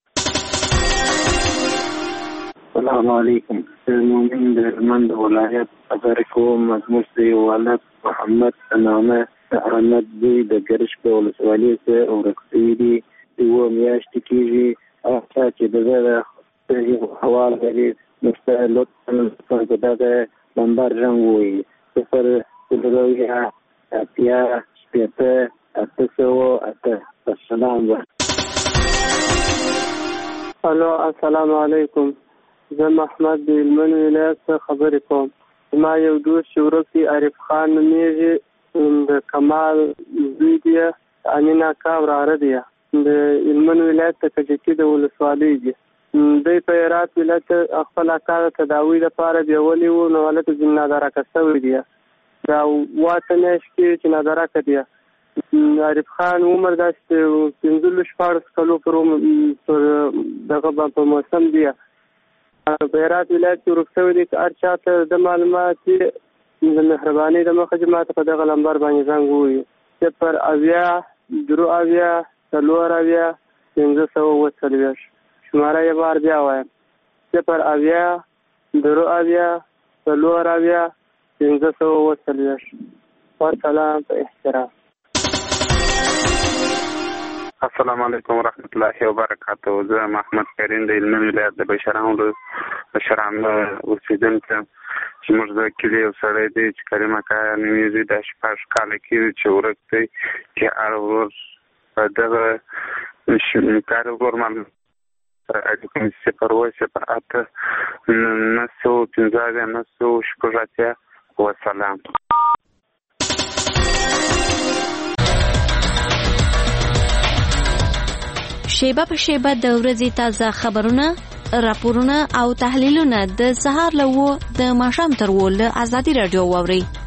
السلام علیکم. مومن د هلمند ولایت خبرې کوم. زموږ د ولد محمد په نامه د احمد زوی د ګرش په ولسوالۍ کې ورک شوي دي. اووه میاشتې کېږي. هغه چا چې د ده د حوال لري موږ ته لطفا په دغه نمبر رنګ ووایي صفر څلرویه اتیا شپېته اته سوه اته. السلام. الو السلام علیکم. زه محمد د هلمند ولایت څخه خبرې کوم. زما یو دوست چې ورک دی عارف خان نومېږي، د کمال زوی دی، امین اکا وراره دی. د هلمند ولایت د کجکي د ولسوالۍ دي. دوی په هرات ولایت خپل اکا د تداوي لپاره بیولي وو، نو هلته ځینې نادرکه شوي دي. دا واته میاشت کې چې نادرکه دي. عارف خان عمر داسې پنځلس شپاړس کلو پر دغه په موسم دی. په هرات ولایت کې ورک شوي دي. که هر چا ته د معلومات د مهربانۍ د مخه چې ماته په دغه لمبر باندې زنګ ووایي. صفر اویا درو اویا څلور اویا پنځه سوه اووه څلوېښت. شماره یې بار بیا وایم: صفر اویا درو اویا څلور اویا پنځه سوه اووه څلوېښت. والسلام په احترام. السلام علیکم ورحمت الله وبرکاته. زه محمد کریم د هلمند ولایت د بشران بشران اوسېدونکی یم چې موږ د کلي یو سړی دی چې کریم اکا نومیږي. دا شپږ کاله کېږي چې ورک دی، چې هر ورور په دغه کار ورور معلومات اړیکه مې صفر اووه صفر اته نهه سوه پنځه اویا نهه سوه شپږ اتیا. وسلام. شیبه په شیبه د ورځې تازه خبرونه، راپورونه او تحلیلونه د سهار له اوه د ماښام تر اووه له ازادي راډیو واورئ.